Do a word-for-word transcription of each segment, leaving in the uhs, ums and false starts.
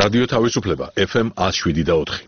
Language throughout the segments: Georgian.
რადიო თავისუფლება ეფ ემ one oh seven და four.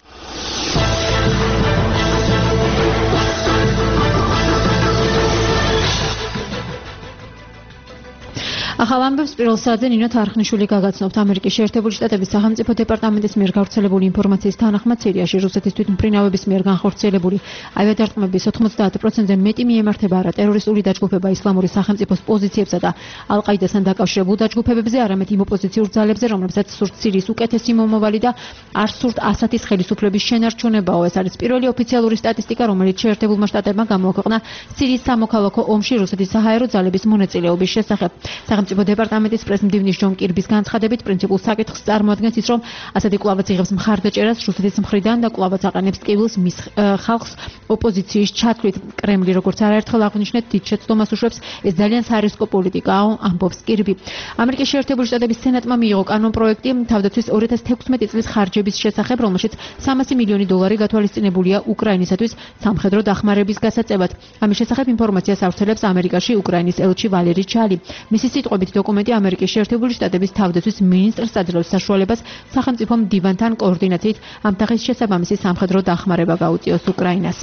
ახალ ამბებს პირველ საათზე ნინო თარხნიშვილი გაგაცნობთ. ამერიკის შეერთებული შტატების სახელმწიფო დეპარტამენტის მიერ გავრცელებული ინფორმაციის თანახმად სირიაში რუსეთის თვითმფრინავების მიერ განხორციელებული ავიადარტყმების ოთხმოცდაათ პროცენტზე მეტი მიემართება არა ტერორისტული დაჯგუფება ისლამური სახელმწიფოს პოზიციებსა და ალ-ყაიდასთან დაკავშირებულ დაჯგუფებებზე, არამედ იმ ოპოზიციურ ძალებზე, რომლებსაც სურთ სირიის უკეთესი მომავალი და არ სურთ ასათის ხელისუფლების შენარჩუნებაო. ეს არის პირველი ოფიციალური სტატისტიკა, რომელიც შეერთებულმა შტატებმა გამოაქვეყნა სირიის სამოქალაქო ომში რუსეთის საჰაერო ძალების მონაწილეობის შესახებ. სახელმწიფო დეპარტამენტის პრეზიდენტის ჯონ კირბის განცხადებით, პრინციპულ საკითხს წარმოადგენს ის, რომ ასეთი კვლავაც იღებს მხარდაჭერას რუსეთის მხრიდან და კვლავაც აყენებს ტკივილს მის ხალხს ოპოზიციის ჩათვლით. კრემლი, როგორც არაერთხელ აღვნიშნეთ, დიდ შეცდომას უშვებს, ეს ძალიან სარისკო პოლიტიკაა, ამბობს კირბი. ამერიკის შეერთებული შტატების სენატმა მიიღო კანონპროექტი თავდაცვის ორი ათას თექვსმეტი წლის ხარჯების შესახებ, რომელშიც სამასი მილიონი დოლარი გათვალისწინებულია უკრაინისათვის სამხედრო დახმარების გასაწევად. ამის შესახებ ინფორმაციას ავრცელებს ამერიკაში უკრაინის ელჩი ვალერი ჩალი. მისი სიტყვებით, დოკუმენტი ამერიკის შეერთებული შტატების თავდაცვის მინისტრს აძლევს საშუალებას სახელმწიფო მდივანთან კოორდინაციით ამ თაღის შესაბამისი სამხედრო დახმარება გაუწიოს უკრაინას.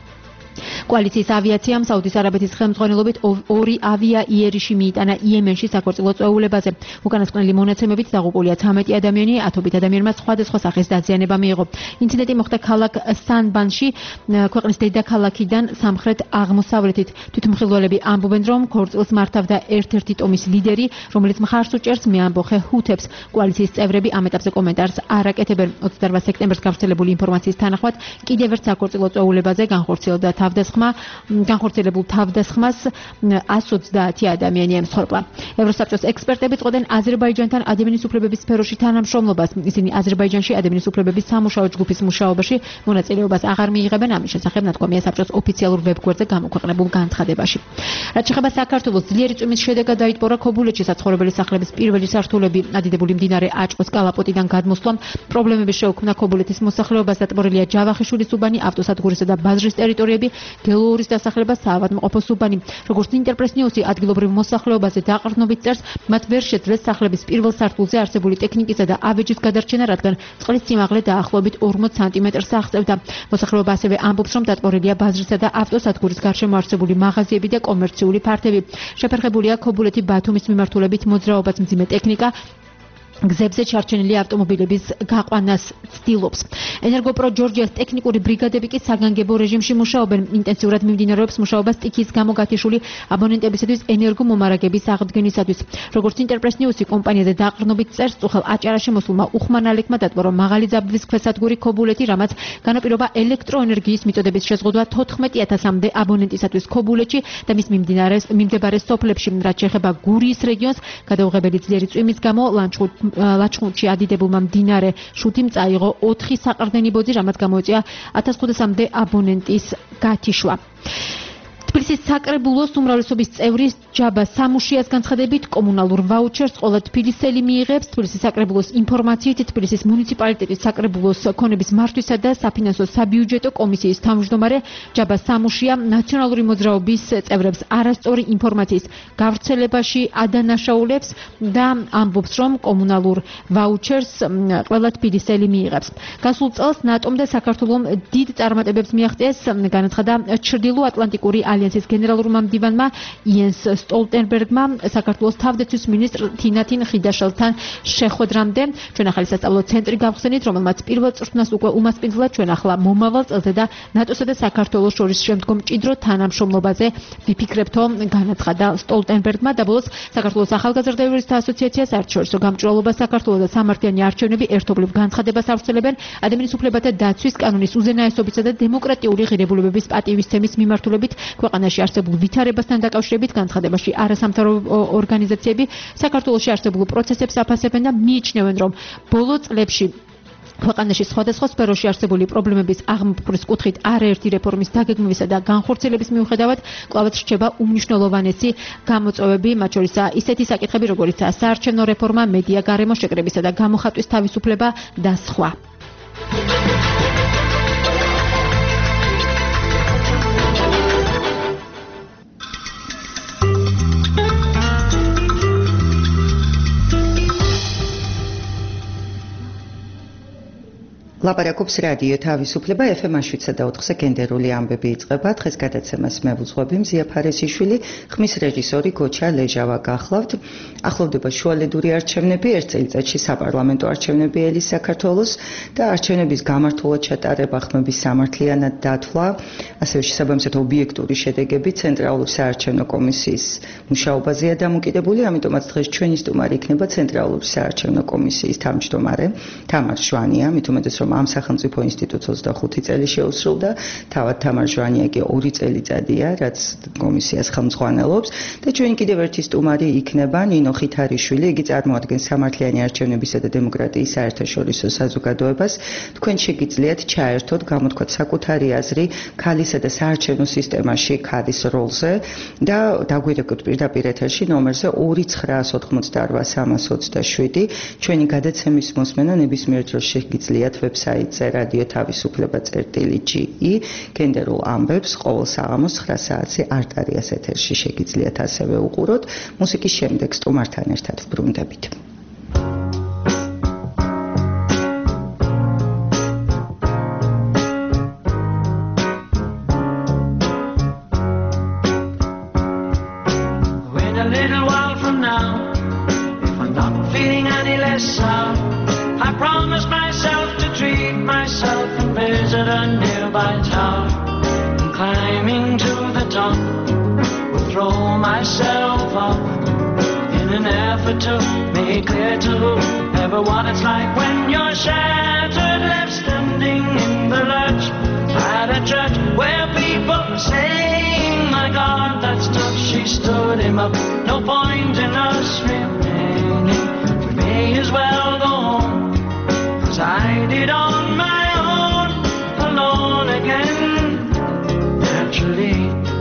კოალიციის ავიაციამ საუდის არაბეთის ხელმძღვანელობით ორი ავია იერიში მიიტანა იემენში საქორწილო წვეულებაზე. უკანასკნელი მონაცემებით დაღუპულია ცამეტი ადამიანი, ათობით ადამიანმა სხვადასხვა სახის დაზიანება მიიღო. ინციდენტი მოხდა ქალაქ სანბანში, ქვეყნის დედაქალაქიდან სამხრეთ აღმოსავლეთით. თვითმხილველები ამბობენ, რომ ქორწილს მართავდა ერთ-ერთი ტომის ლიდერი, რომელიც მხარს უჭერს მეამბოხე ჰუთებს. კოალიციის წევრები ამ ეტაპზე კომენტარს არ აკეთებენ. ოცდაორ სექტემბერს გავრცელებული ინფორმაციის თანახმად, კიდევ ერთ საქორწილო წვეულებაზე განხორციელდა თავდასხმა განხორციელებულ თავდასხმას one hundred twenty ადამიანი ემსხვერპლა. ევროსაბჭოს ექსპერტები წყვეტენ აზერბაიჯანთან ადამიანის უფლებების სფეროში თანამშრომლობას. ისინი აზერბაიჯანში ადამიანის უფლებების სამუშაო ჯგუფის მუშაობაში მონაწილეობას აღარ მიიღებენ. ამის შესახებ ნათქვამია საბჭოს ოფიციალურ ვებგვერდზე გამოქვეყნებულ განცხადებაში. რაც შეეხება საქართველოს, ძლიერი წვიმის შედეგად დაიტბორა ქობულეთში საცხოვრებელი სახლების პირველი სართულები. ადიდებული მდინარე აჭყოს კალაპოტიდან გადმოსვლამ პრობლემები შეუქმნა ქობულეთის მოსახლეობას. დატბორილია ჯავახიშვილის უბანი, ავტოსადგურისა და ბაზრის ტერიტორიები, გელუორის დასახლება, საავადმყოფოს უბანი. როგორც ინტერპრეს ნიუსი ადგილობრივ მოსახლეობაზე დაყრდნობით წერს, მათ ვერ შეძლეს სახლების პირველ სართულზე არსებული ტექნიკისა და ავეჯის გადარჩენა, რადგან წყლის სიმაღლე დაახლოებით ორმოც სანტიმეტრს აღწევდა. მოსახლეობა ასევე ამბობს, რომ დატბორილია ბაზრისა და ავტოსადგურის გარშემო არსებული მაღაზიები და კომერციული ფართები. შეფერხებულია ქობულეთი ბათუმის მიმართულებით მოძრაობას, მძიმე ტექნიკა გზებზე ჩარჩენილი ავტომობილების გაყვანას ცდილობს. ენერგოპრო ჯორჯიას ტექნიკური ბრიგადები კი საგანგებო რეჟიმში მუშაობენ. ინტენსიურად მიმდინარეობს მუშაობა სტიქის გამო გათიშული აბონენტებისათვის ენერგომომარაგების აღდგენისათვის. როგორც ინტერპრეს ნიუსი კომპანიაზე დაყრდნობით წერს, წუხელ აჭარაში მოსულმა უხმანალეკმა დატბორა მაღალი ძაბვის ქვესადგური ქობულეთი, რამაც განაპირობა ელექტროენერგიის მიწოდების შეზღუდვა თოთხმეტი ათასამდე აბონენტისათვის ქობულეთში და მის მიმდებარე სოფლებში. რაც შეეხება გურიის რეგიონს, გადაუღებელი ძლიერი წვიმის გამო ლანჩხუთ ლაჩხუთში ადიდებულმა მდინარე შუთიმ წაიღო ოთხი საყრდენი ბოძი, რამაც გამოიწვია ათას ხუთასამდე აბონენტის გათიშვა. თბილისის საკრებულოს უმრავლესობის წევრი ჯაბა სამუშიას განცხადებით კომუნალურ ვაუჩერს ყველა თბილისელი მიიღებს. თბილისის საკრებულოს ინფორმაციით, თბილისის მუნიციპალიტეტის საკრებულოს ქონების მართვისა და საფინანსო საბიუჯეტო კომისიის თავმჯდომარე ჯაბა სამუშია ნაციონალური მოძრაობის წევრებს არასწორი ინფორმაციის გავრცელებაში ადანაშაულებს და ამბობს, რომ კომუნალურ ვაუჩერს ყველა თბილისელი მიიღებს. გასულ წელს ნატომ და საქართველომ დიდ წარმატებებს მიაღწიეს, განაცხადა ჩრდილოატლანტიკური ალიანსის გენერალურმა მდივანმა იენს სტოლტენბერგმა საქართველოს თავდაცვის მინისტრ თინათინ ხიდაშელთან შეხვედრამდე. ჩვენ ახალი სასწავლო ცენტრი გავხსენით, რომელმაც პირველ წვრთნას უკვე უმასპინძლა ჩვენ ახლა მომავალ წელზე და ნატოსა და საქართველოს შორის შემდგომ მჭიდრო თანამშრომლობაზე ვიფიქრებთო, განაცხადა სტოლტენბერგმა. და ბოლოს საქართველოს ახალგაზრდა იურისტთა ასოციაციას საერთაშორისო გამჭვირვალობა საქართველოს და სამართლიანი არჩევნები ერთობლივ განცხადებას ავრცელებენ ადამიანის უფლებათა დაცვის კანონის უზენაესობისა და დემოკრატიული ღირებულებების პატივისცემის მიმართულებით ქვეყანაში არსებულ ვითარებასთან დაკავშირებით. განცხადებაში არასამთავრობო ორგანიზაციები საქართველოში არსებულ პროცესებს აფასებენ და მიიჩნევენ, რომ ბოლო წლებში ქვეყანაში სხვადასხვა სფეროში არსებული პრობლემების აღმოფხვრის კუთხით არაერთი რეფორმის დაგეგმვისა და განხორციელების მიუხედავად კვლავაც რჩება უმნიშვნელოვანესი გამოწვევები, მათ შორისაა ისეთი საკითხები, როგორიცაა საარჩევნო რეფორმა, მედია გარემოს შეკრებისა და გამოხატვის თავისუფლება და სხვა. ლაპარაკობს რადიო თავისუფლება ეფ ემ შვიდსა და ოთხზე გენდერული ამბები იწყება. დღეს გადაცემას მე ვუძღვები მზია ფარესიშვილი, ხმის რეჟისორი გოჩა ლეჟავა გახლავთ. ახლოვდება შუალედური არჩევნები, ერთ წელიწადში საპარლამენტო არჩევნები ელის საქართველოს და არჩევნების გამართულად ჩატარება, ხმების სამართლიანად დათვლა, ასევე შესაბამისად ობიექტური შედეგები ცენტრალური საარჩევნო კომისიის მუშაობაზეა დამოკიდებული, ამიტომაც დღეს ჩვენი სტუმარი იქნება ცენტრალური საარჩევნო კომისიის თავმჯდომარე თამარ შვანია, მით უმეტეს რომ ამ სახელმწიფო ინსტიტუტს ოცდახუთი წელი შეუსრულდა, თავად თამარ შვანია კი ორი წელიწადია, რაც კომისიას ხელმძღვანელობს და ჩვენი კიდევ ერთი სტუმარი იქნება ნინო ხითარიშვილი, იგი წარმოადგენს სამართლიანი არჩევნებისა და დემოკრატიის საერთაშორისო საზოგადოებას. თქვენ შეგიძლიათ ჩაერთოთ, გამოთქვათ საკუთარი აზრი ქალისა და საარჩევნო სისტემაში ქალის როლზე და დაგვირეკოთ პირდაპირ ეთერში ნომერზე ორი ცხრაას ოთხმოცდაარბა სამას ოცდაშვიდი. ჩვენი გადაცემის მოსმენა ნებისმიერ დროს შეგიძლიათ ვებსაიტზე რადიო თავისუფლება წერტილი ჯი ი გენდერულ ამბებს ყოველ საღამოს ცხრა საათზე არტარიას ეთერში შეგიძლიათ ასევე უყუროთ. მუსიკის შემდეგ სტუმართან ერთად ვბრუნდებით. To make clear to everyone it's like when you're shattered, left standing in the lurch at a church where people were saying, my God, that's tough. She stood him up. No point in us remaining. We may as well go home, 'cause I did on my own, alone again. Naturally,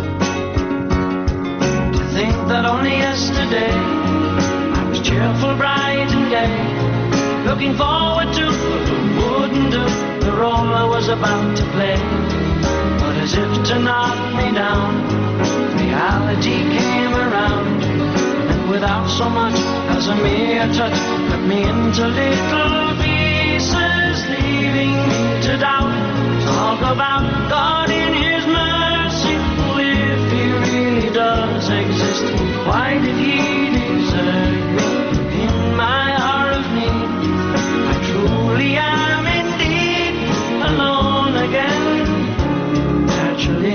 to think that only yesterday cheerful, bright and gay, looking forward to what wouldn't do the role I was about to play. But as if to knock me down, reality came around, and without so much as a mere touch, cut me into little pieces, leaving me to doubt. Talk about God in His mercy, if He really does exist, why did He desert me? My hour of need, I truly am indeed alone again. Naturally,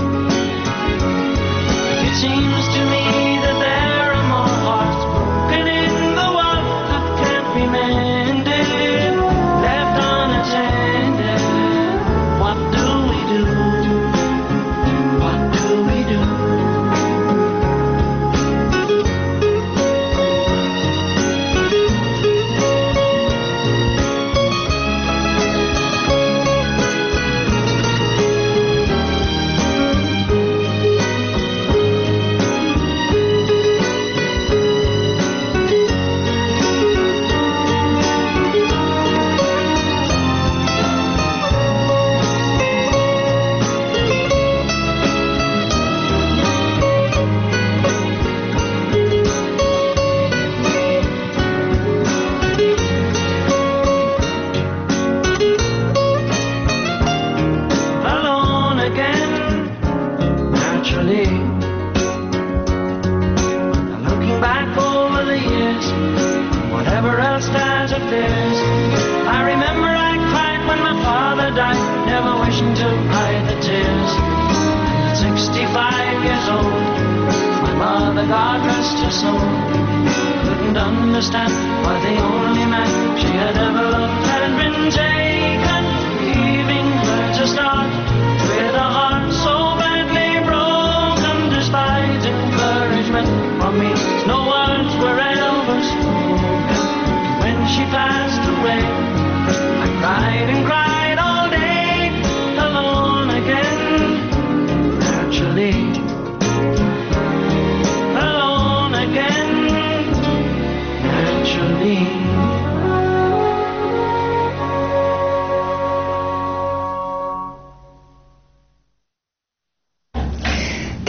it seems to me that there are more hearts broken in the world that can't be mended, left unattended. What do we do? What do we do?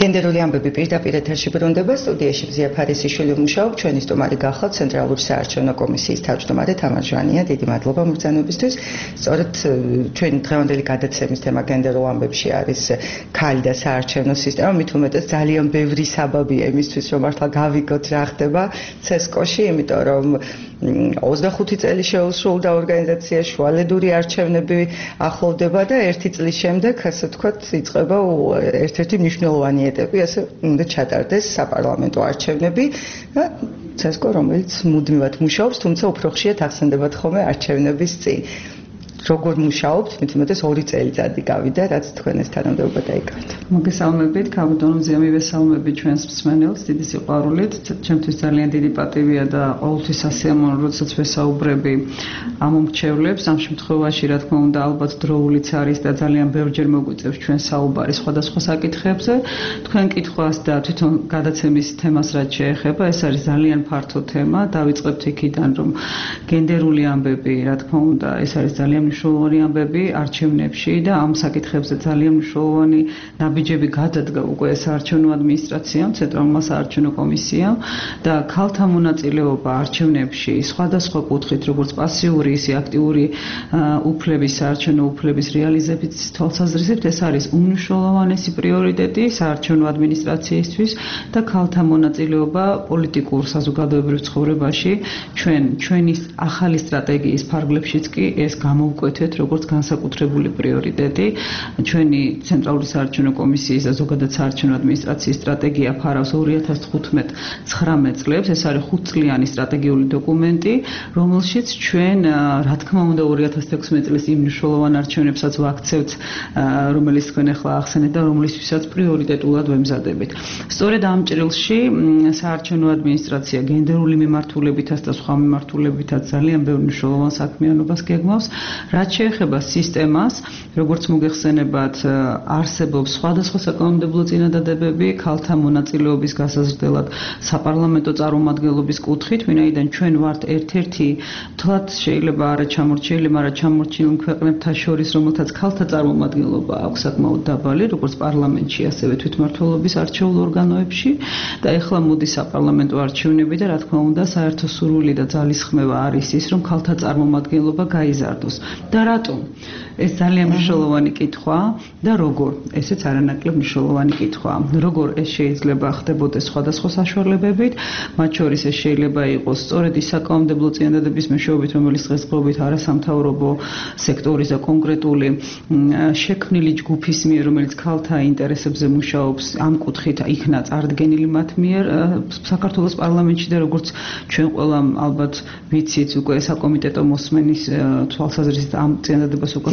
გენდერული ამბები პირდაპირ ეთერში ბრუნდება სტუდიაში მზია ფარისიშვილი მუშაობ ჩვენი სტუმარი გახლავთ ცენტრალური საარჩევნო კომისიის თავმჯდომარე თამარ ჟვანია დიდი მადლობა მოგზაურობისთვის სწორედ ჩვენი დღევანდელი გადაცემის თემა გენდერულ ამბებში არის ქალი და საარჩევნო სისტემა მით უმეტეს ძალიან ბევრი საბაბია იმისთვის რომ მართლა გავიგოთ რა ხდება ცესკოში იმიტომ რომ ოცდახუთი წელი შეუსრულდა ორგანიზაცია შუალედური არჩევნები ახლოვდება და ერთი წლის შემდეგ ასე ვთქვათ იწყება ერთ-ერთი მნიშვნელოვანი ეტაპი ასე უნდა ჩატარდეს საპარლამენტო არჩევნები და ცესკო რომელიც მუდმივად მუშაობს თუმცა უფრო ხშირად ახსენდებათ ხოლმე არჩევნების წინ როგორ მუშაობთ მით უმეტეს ორი წელიწადი გავიდა რაც თქვენ ეს თანამდებობა დაიკავეთ მოგესალმებით ქაბუდონო მზია მივესალმებით ჩვენს მსმენელს დიდი სიყვარულით ჩემთვის ძალიან დიდი პატივია და ყოველთვის ასეამოვნო როდესაც ვესაუბრები ამ მომრჩევლებს ამ შემთხვევაში რა თქმა უნდა ალბათ დროულიც არის და ძალიან ბევრჯერ მოგვიწევს ჩვენ საუბარი სხვადასხვა საკითხებზე თქვენ კითხვას და თვითონ გადაცემის თემას რაც შეეხება ეს არის ძალიან ფართო თემა დავიწყებთ იქიდან რომ გენდერული ამბები რა თქმა უნდა ეს არის ძალიან მნიშვნელოვანი ამბები არჩევნებში და ამ საკითხებზე ძალიან მნიშვნელოვანი ნაბიჯები გადადგა უკვე საარჩევნო ადმინისტრაციამ, ცენტრალურმა საარჩევნო კომისიამ და ქალთა მონაწილეობა არჩევნებში სხვადასხვა კუთხით, როგორც პასიური, ისე აქტიური უფლების, საარჩევნო უფლების რეალიზების თვალსაზრისით ეს არის უმნიშვნელოვანესი პრიორიტეტი საარჩევნო ადმინისტრაციისთვის და ქალთა მონაწილეობა პოლიტიკურ საზოგადოებრივ ცხოვრებაში ჩვენ ჩვენი ახალი სტრატეგიის ფარგლებშიც კი ეს გამოვ კვეთეთ როგორც განსაკუთრებული პრიორიტეტი ჩვენი ცენტრალური საარჩევნო კომისიის და ზოგადად საარჩევნო ადმინისტრაციის სტრატეგია ფარავს ორი ათას თხუთმეტ ცხრამეტ წლებს ეს არის ხუთწლიანი სტრატეგიული დოკუმენტი რომელშიც ჩვენ რა თქმა უნდა ორი ათას თექვსმეტ წლის იმ მნიშვნელოვან არჩევნებსაც ვაქცევთ რომელიც თქვენ ახლა ახსენეთ და რომლისთვისაც პრიორიტეტულად ვემზადებით სწორედ ამ ჭრილში საარჩევნო ადმინისტრაცია გენდერული მიმართულებითაც და სხვა მიმართულებითაც ძალიან ბევრ მნიშვნელოვან საქმიანობას გეგმავს რაც შეეხება სისტემას, როგორც მოგეხსენებათ, არსებობს სხვადასხვა საკანონმდებლო წინადადებები ქალთა მონაწილეობის გასაზრდელად საპარლამენტო წარმომადგენლობის კუთხით, ვინაიდან ჩვენ ვართ ერთ-ერთი თლად შეიძლება არა ჩამორჩენილი, მაგრამ ჩამორჩენილ ქვეყნებთან შორის, რომელთაც ქალთა წარმომადგენლობა აქვს საკმაოდ დაბალი, როგორც პარლამენტში, ასევე თვითმმართველობის არჩეულ ორგანოებში და ეხლა მოდის საპარლამენტო არჩევნები და რა თქმა უნდა, საერთო სურვილი და ძალისხმევა არის ის, რომ ქალთა წარმომადგენლობა გაიზარდოს. და რატომ? ეს ძალიან მნიშვნელოვანი კითხვაა და როგორ? ესეც არანაკლებ მნიშვნელოვანი კითხვაა. როგორ ეს შეიძლება ხდებოდეს სხვადასხვა საშუალებებით, მათ შორის ეს შეიძლება იყოს სწორედ ის საკანონმდებლო წინადადების მეშვეობით, რომელიც დღესდღეობით არასამთავრობო სექტორის და კონკრეტული შექმნილი ჯგუფის მიერ, რომელიც ქალთა ინტერესებზე მუშაობს, ამ კუთხით იქნა წარდგენილი მათ მიერ საქართველოს პარლამენტში და როგორც ჩვენ ყველა ალბათ ვიცით, უკვე საკომიტეტო მოსმენის თვალსაზრისით ამ წინადადებას უკვე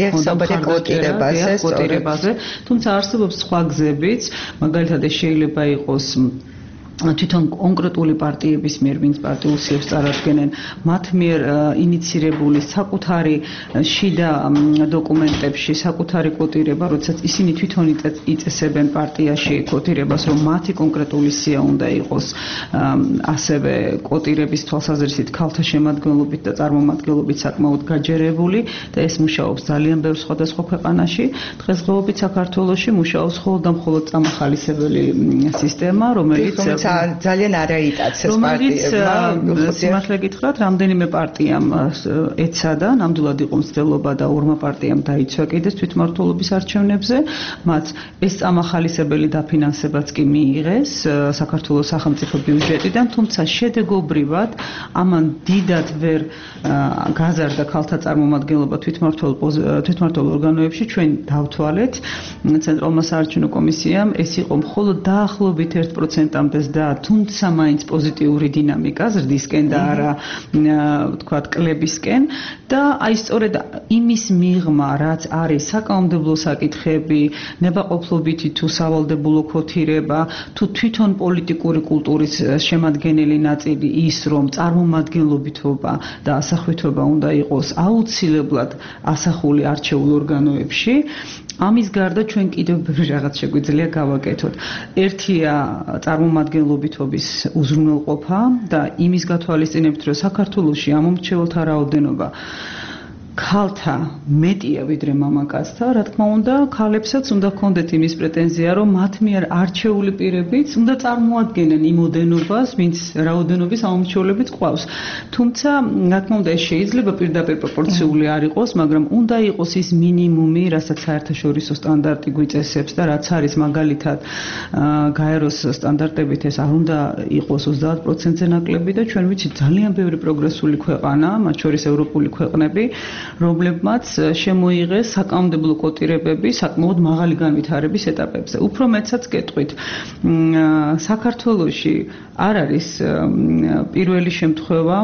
კვოტირებაზე, თუმცა არსებობს სხვა გზებიც, მაგალითად ეს შეიძლება იყოს თვითონ კონკრეტული პარტიების მიერ, ვინც პარტიულ სიებს წარადგენენ, მათ მიერ ინიცირებული საკუთარი შიდა დოკუმენტებში, საკუთარი კვოტირება, როდესაც ისინი თვითონ იწესებენ პარტიაში კვოტირებას, რომ მათი კონკრეტული სია უნდა იყოს ასევე კვოტირების თვალსაზრისით ქალთა შემადგენლობით და წარმომადგენლობით საკმაოდ გაჯერებული და ეს მუშაობს ძალიან ბევრ სხვადასხვა ქვეყანაში. დღესდღეობით საქართველოში მუშაობს მხოლოდ და მხოლოდ წამახალისებელი სისტემა, რომელიც ძალიან არაიტაცეს პარტიებმა. სიმართლე გითხრათ, რამდენიმე პარტიამ ეცადა, ნამდვილად იყო მცდელობა და ორმა პარტიამ დაიცვა კიდეც თვითმმართველობის არჩევნებზე. მათ ეს წამახალისებელი დაფინანსებაც კი მიიღეს საქართველოს სახელმწიფო ბიუჯეტიდან, თუმცა შედეგობრივად ამან დიდად ვერ გაზარდა ქალთა წარმომადგენლობა თვითმმართველ ორგანოებში. ჩვენ დავთვალეთ ცენტრალურმა საარჩევნო კომისიამ ეს იყო მხოლოდ დაახლოებით ერთ პროცენტამდე და თუმცა მაინც პოზიტიური დინამიკა ზრდისკენ და არა ვთქვათ კლებისკენ და აი სწორედ იმის მიღმა რაც არის საკანონმდებლო საკითხები, ნებაყოფლობითი თუ სავალდებულო კვოტირება, თუ თვითონ პოლიტიკური კულტურის შემადგენელი ნაწილი ის რომ წარმომადგენლობითობა და ასახვითობა უნდა იყოს აუცილებლად ასახული არჩეულ ორგანოებში ამის გარდა ჩვენ კიდევ ბევრი რაღაც შეგვიძლია გავაკეთოთ. ერთია წარმომადგენლობითობის უზრუნველყოფა და იმის გათვალისწინებით, რომ საქართველოში ამ მომრჩეველთა რაოდენობა ქალთა მეტია ვიდრე მამაკაცთა, რა თქმა უნდა, ქალებსაც უნდა ჰქონდეთ იმის პრეტენზია, რომ მათ მიერ არჩეული პირებიც უნდა წარმოადგენენ იმ ოდენობას, ვინც რაოდენობის ამომრჩევლებით ყავს. თუმცა, რა თქმა უნდა, ეს შეიძლება პირდაპირ პროპორციული არ იყოს, მაგრამ უნდა იყოს ის მინიმუმი, რასაც საერთაშორისო სტანდარტი გვიწესებს და რაც არის მაგალითად გაეროს სტანდარტებით ეს არ უნდა იყოს ოცდაათ პროცენტზე ნაკლები და ჩვენ ვიცით ძალიან ბევრი პროგრესული ქვეყანა, მათ შორის ევროპული ქვეყნები, რომლებმაც შემოიღეს საკანონმდებლო კოტირებები საკმაოდ მაღალი განვითარების ეტაპებზე. უფრო მეცაც გეტყვით, საქართველოში არ არის პირველი შემთხვევა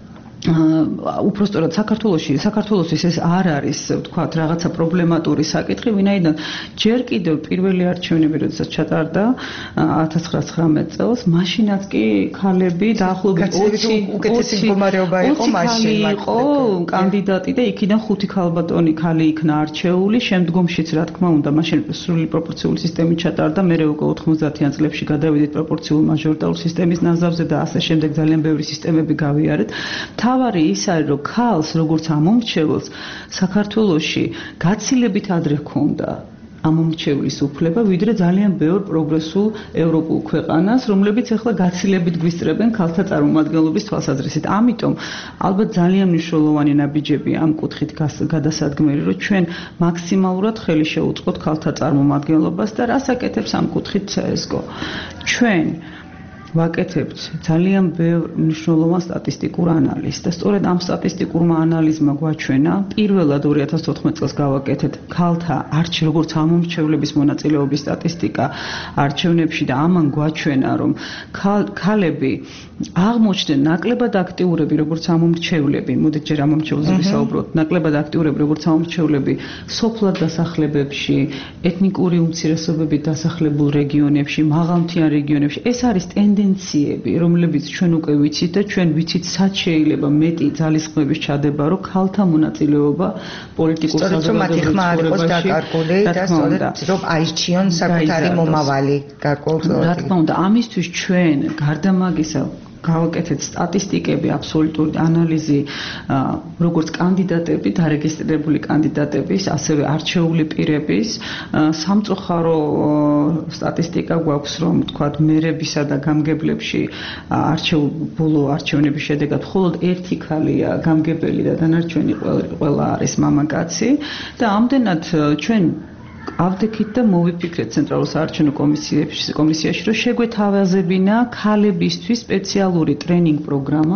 უფრო სწორად საქართველოში საქართველოსთვის ეს არ არის ვთქვათ რაღაცა პრობლემატური საკითხი, ვინაიდან ჯერ კიდევ პირველი არჩევნები როდესაც ჩატარდა ათას ცხრაასი წელს, მაშინაც კი ქალები დაახლოებით ოცი უკეთესი მდგომარეობა იყო მაშინ იყო კანდიდატი და იქიდან ხუთი ქალბატონი ქალი იქნა არჩეული, შემდგომშიც რა თქმა უნდა, მაშინ სრული პროპორციული სისტემით ჩატარდა, მერე უკვე ოთხმოცდაათიან წლებში გადავიდით პროპორციული მაჟორიტარული სისტემის ნაზავზე და ასე შემდეგ ძალიან ბევრი სისტემები გავიარეთ. თავარი ის არის, რომ ქალს, როგორც ამომრჩეველს, საქართველოში გაცილებით ადრე ჰქონდა ამომრჩევლის უფლება, ვიდრე ძალიან ბევრ პროგრესულ ევროპულ ქვეყანას, რომლებიც ახლა გაცილებით გვისწრებენ ქალთა წარმომადგენლობის თვალსაზრისით. ამიტომ ალბათ ძალიან მნიშვნელოვანი ნაბიჯები ამ კუთხით გადასადგმელი, რომ ჩვენ მაქსიმალურად ხელი შევუწყოთ ქალთა წარმომადგენლობას და რას აკეთებს ამ კუთხით ცესგო. ჩვენ ვაკეთებთ ძალიან ბევრ მნიშვნელოვან სტატისტიკურ ანალიზს და სწორედ ამ სტატისტიკურმა ანალიზმა გვაჩვენა, პირველად ორი ათას თოთხმეტ წელს გავაკეთეთ ქალთა არჩევნებში როგორც ამომრჩევლების მონაწილეობის სტატისტიკა არჩევნებში და ამან გვაჩვენა, რომ ქალები აღმოჩნდნენ ნაკლებად აქტიურები როგორც ამომრჩევლები, მოდით ჯერ ამომრჩევლებზე ვისაუბროთ, ნაკლებად აქტიურები როგორც ამომრჩევლები სოფლად დასახლებებში, ეთნიკური უმცირესობებით დასახლებულ რეგიონებში, მაღალმთიან რეგიონებში. ეს არის ტენდენციები, რომლებიც ჩვენ უკვე ვიცით და ჩვენ ვიცით, სად შეიძლება მეტი ძალისხმების ჩადება, რომ ქალთა მონაწილეობა პოლიტიკურ საზოგადოებრივ ცხოვრებაში დაკარგული და სწორედ რომ აირჩიონ საკუთარი მომავალი გარკვეულ. რა თქმა უნდა, ამისთვის ჩვენ გარდა მაგისა გავაკეთეთ სტატისტიკები, აბსოლუტური ანალიზი, როგორც კანდიდატები, დარეგისტრირებული კანდიდატების, ასევე არჩეული პირების, სამწუხარო სტატისტიკა გვაქვს, რომ თქვათ მერებისა და გამგებლებში არჩეულ არჩევნების შედეგად მხოლოდ ერთი ქალია გამგებელი და დანარჩენი ყველა არის მამაკაცი და ამდენად ჩვენ ავდექით და მოვიფიქრეთ ცენტრალურ საარჩევნო კომისიაში, კომისიაში, რომ შეგვეთავაზებინა ქალებისთვის სპეციალური ტრენინგ პროგრამა,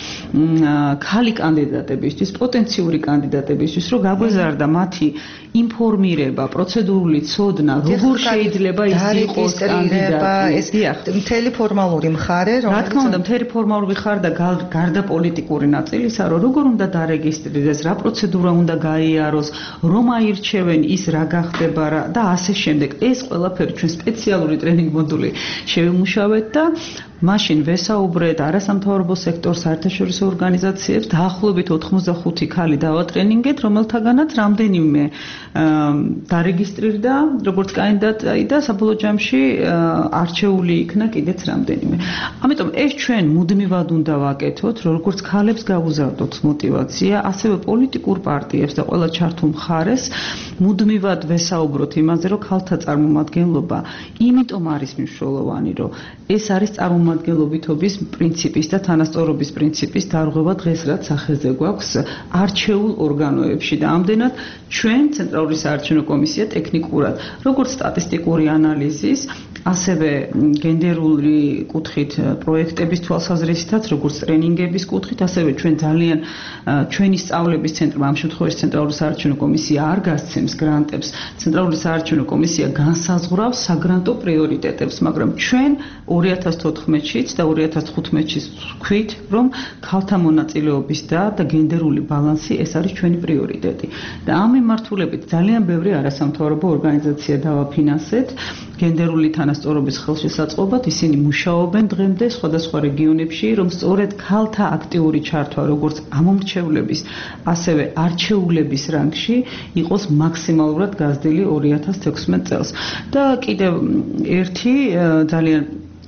ქალი კანდიდატებისთვის, პოტენციური კანდიდატებისთვის, რომ გაგვეზარდა მათი ინფორმირება, პროცედურული ცოდნა, როგორ შეიძლება ის იყოს კანდიდატი. მთელი ფორმალური მხარე, რა თქმა უნდა, მთელი ფორმალური მხარე და გარდა პოლიტიკური ნაწილისა, რომ როგორ უნდა დარეგისტრირდეს, რა პროცედურა უნდა გაიაროს, რომ აირჩევენ ის რა გახდება და ასე შემდეგ. ეს ყველაფერი ჩვენ სპეციალური ტრენინგ მოდული შევიმუშავეთ და მაშინ ვესაუბრეთ არასამთავრობო სექტორს, საერთაშორისო ორგანიზაციებს, დაახლოებით ოთხმოცდახუთი ქალი დავატრენინგეთ, რომელთაგანაც რამდენიმე დარეგისტრირდა როგორც კანდიდატი და საბოლოო ჯამში არჩეული იქნა კიდეც რამდენიმე. ამიტომ ეს ჩვენ მუდმივად უნდა ვაკეთოთ, როგორც ქალებს გავუზარდოთ мотивация, ასევე პოლიტიკურ პარტიებს და ყველა ჩართულ მხარეს მუდმივად ვესაუბროთ იმაზე, რომ ქალთა წარმომადგენლობა იმიტომ არის მნიშვნელოვანი, რომ ეს არის წარმომადგენლობითობის პრინციპის და თანასწორობის პრინციპის დარღვევა დღეს რაც სახეზე გვაქვს არჩეულ ორგანოებში და ამდენად ჩვენ ცენტრალური საარჩევნო კომისია ტექნიკურად როგორც სტატისტიკური ანალიზის, ასევე გენდერული კუთხით პროექტების თვალსაზრისითაც, როგორც ტრენინგების კუთხით, ასევე ჩვენ ძალიან ჩვენი სწავლების ცენტრმა, ამ შემთხვევაში ცენტრალური საარჩევნო კომისია არ გასცემს გრანტებს, ცენტრალური საარჩევნო კომისია განსაზღვრავს საგრანტო პრიორიტეტებს, მაგრამ ჩვენ ორი ათას თოთხმეტშიც და ორი ათას თხუთმეტშიც ვქვით, რომ ქალთა მონაწილეობის და და გენდერული ბალანსი ეს არის ჩვენი პრიორიტეტი. და ამ მიმართულებით ძალიან ბევრი არასამთავრობო ორგანიზაცია დავაფინანსეთ გენდერული თანასწორობის ხელშესაწყობად, ისინი მუშაობენ დღემდე სხვადასხვა რეგიონებში, რომ სწორედ ქალთა აქტიური ჩართვა როგორც ამომრჩევლების, ასევე არჩეულების რანგში იყოს მაქსიმალურად გაზრდილი ორი ათას თექვსმეტ წელს. და კიდევ ერთი ძალიან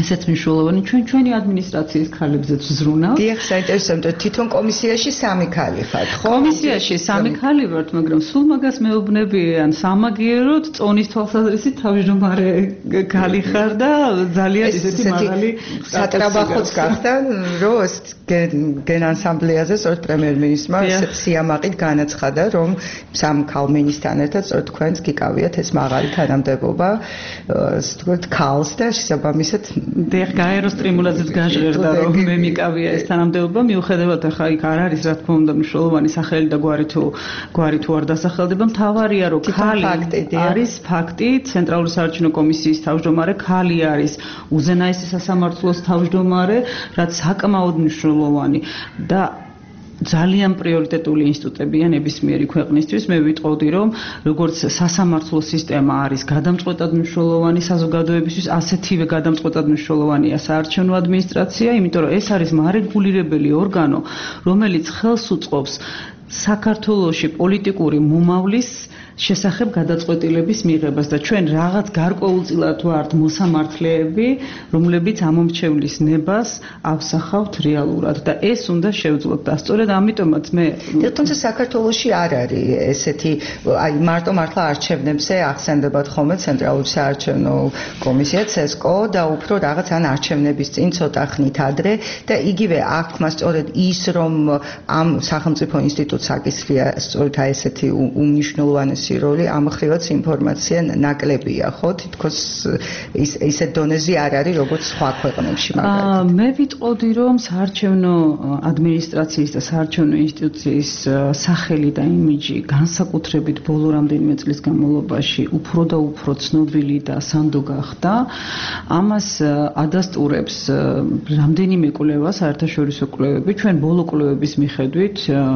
ესეც მნიშვნელოვანი ჩვენ ჩვენი ადმინისტრაციის ქალებზეც ვზრუნავთ. დიახ, საინტერესოა, თვითონ კომისიაში სამი ქალი ხართ, ხო? კომისიაში სამი ქალი ვართ, მაგრამ სულ მაგას მეუბნებიან სამაგიეროდ წონის თვალსაზრისით თავმჯდომარე ქალი ხარ და ძალიან ისეთი მაღალი სატრაბახოც გახდა, რომ გენ ანსამბლეაზე სწორედ პრემიერ-მინისტრმა სიამაყით განაცხადა, რომ სამ ქალმინისთან ერთად სწორედ თქვენს გიკავიათ ეს მაღალი თანამდებობა, ასე ვთქვათ, ქალს და შესაბამისად დიახ, გაერო სტრიმულაძეც გაჟღერდა, რომ მე მიკავია ეს თანამდებობა, მიუხედავად ახლა იქ არ არის რა თქმა უნდა მნიშვნელოვანი სახელი და გვარი თუ გვარი თუ არ დასახელდება, მთავარია რომ ქალი არის ფაქტი, ცენტრალური საარჩევნო კომისიის თავმჯდომარე ქალი არის უზენაესი სასამართლოს თავმჯდომარე, რაც საკმაოდ მნიშვნელოვანი და ძალიან პრიორიტეტული ინსტიტუტებია ნებისმიერი ქვეყნისთვის. მე ვიტყოდი, რომ როგორც სასამართლო სისტემა არის გადამწყვეტად მნიშვნელოვანი საზოგადოებისთვის, ასეთივე გადამწყვეტად მნიშვნელოვანია საარჩევნო ადმინისტრაცია, იმიტომ რომ ეს არის მარეგულირებელი ორგანო, რომელიც ხელს უწყობს საქართველოში პოლიტიკური მომავლის შესახებ გადაწყვეტილების მიღებას და ჩვენ რაღაც გარკვეულწილად ვართ მოსამართლეები, რომლებიც ამომრჩევლის ნებას ავსახავთ რეალურად და ეს უნდა შევძლოთ და სწორედ ამიტომაც მე თუმცა საქართველოში არ არის ესეთი აი მარტო მართლა არჩევნებზე ახსენდებათ ხოლმე ცენტრალური საარჩევნო კომისია ცესკო და უფრო რაღაც ან არჩევნების წინ ცოტა ხნით ადრე და იგივე აქვს სწორედ ის რომ ამ სახელმწიფო ინსტიტუტს აკისრია სწორედ აი ესეთი უმნიშვნელოვანესი როლი ამ ხრივაც ინფორმაცია ნაკლებია ხო თითქოს ის ისეთ დონეზე არ არის როგორც სხვა ქვეყნებში მაგალითად მე ვიტყოდი რომ საარჩევნო ადმინისტრაციის და საარჩევნო ინსტიტუციის სახელი და იმიჯი განსაკუთრებით ბოლო რამდენიმე წლის განმავლობაში უფრო და უფრო ცნობილი და სანდო გახდა ამას ადასტურებს რამდენიმე კვლევა საერთაშორისო კვლევები ჩვენ ბოლო კვლევების მიხედვით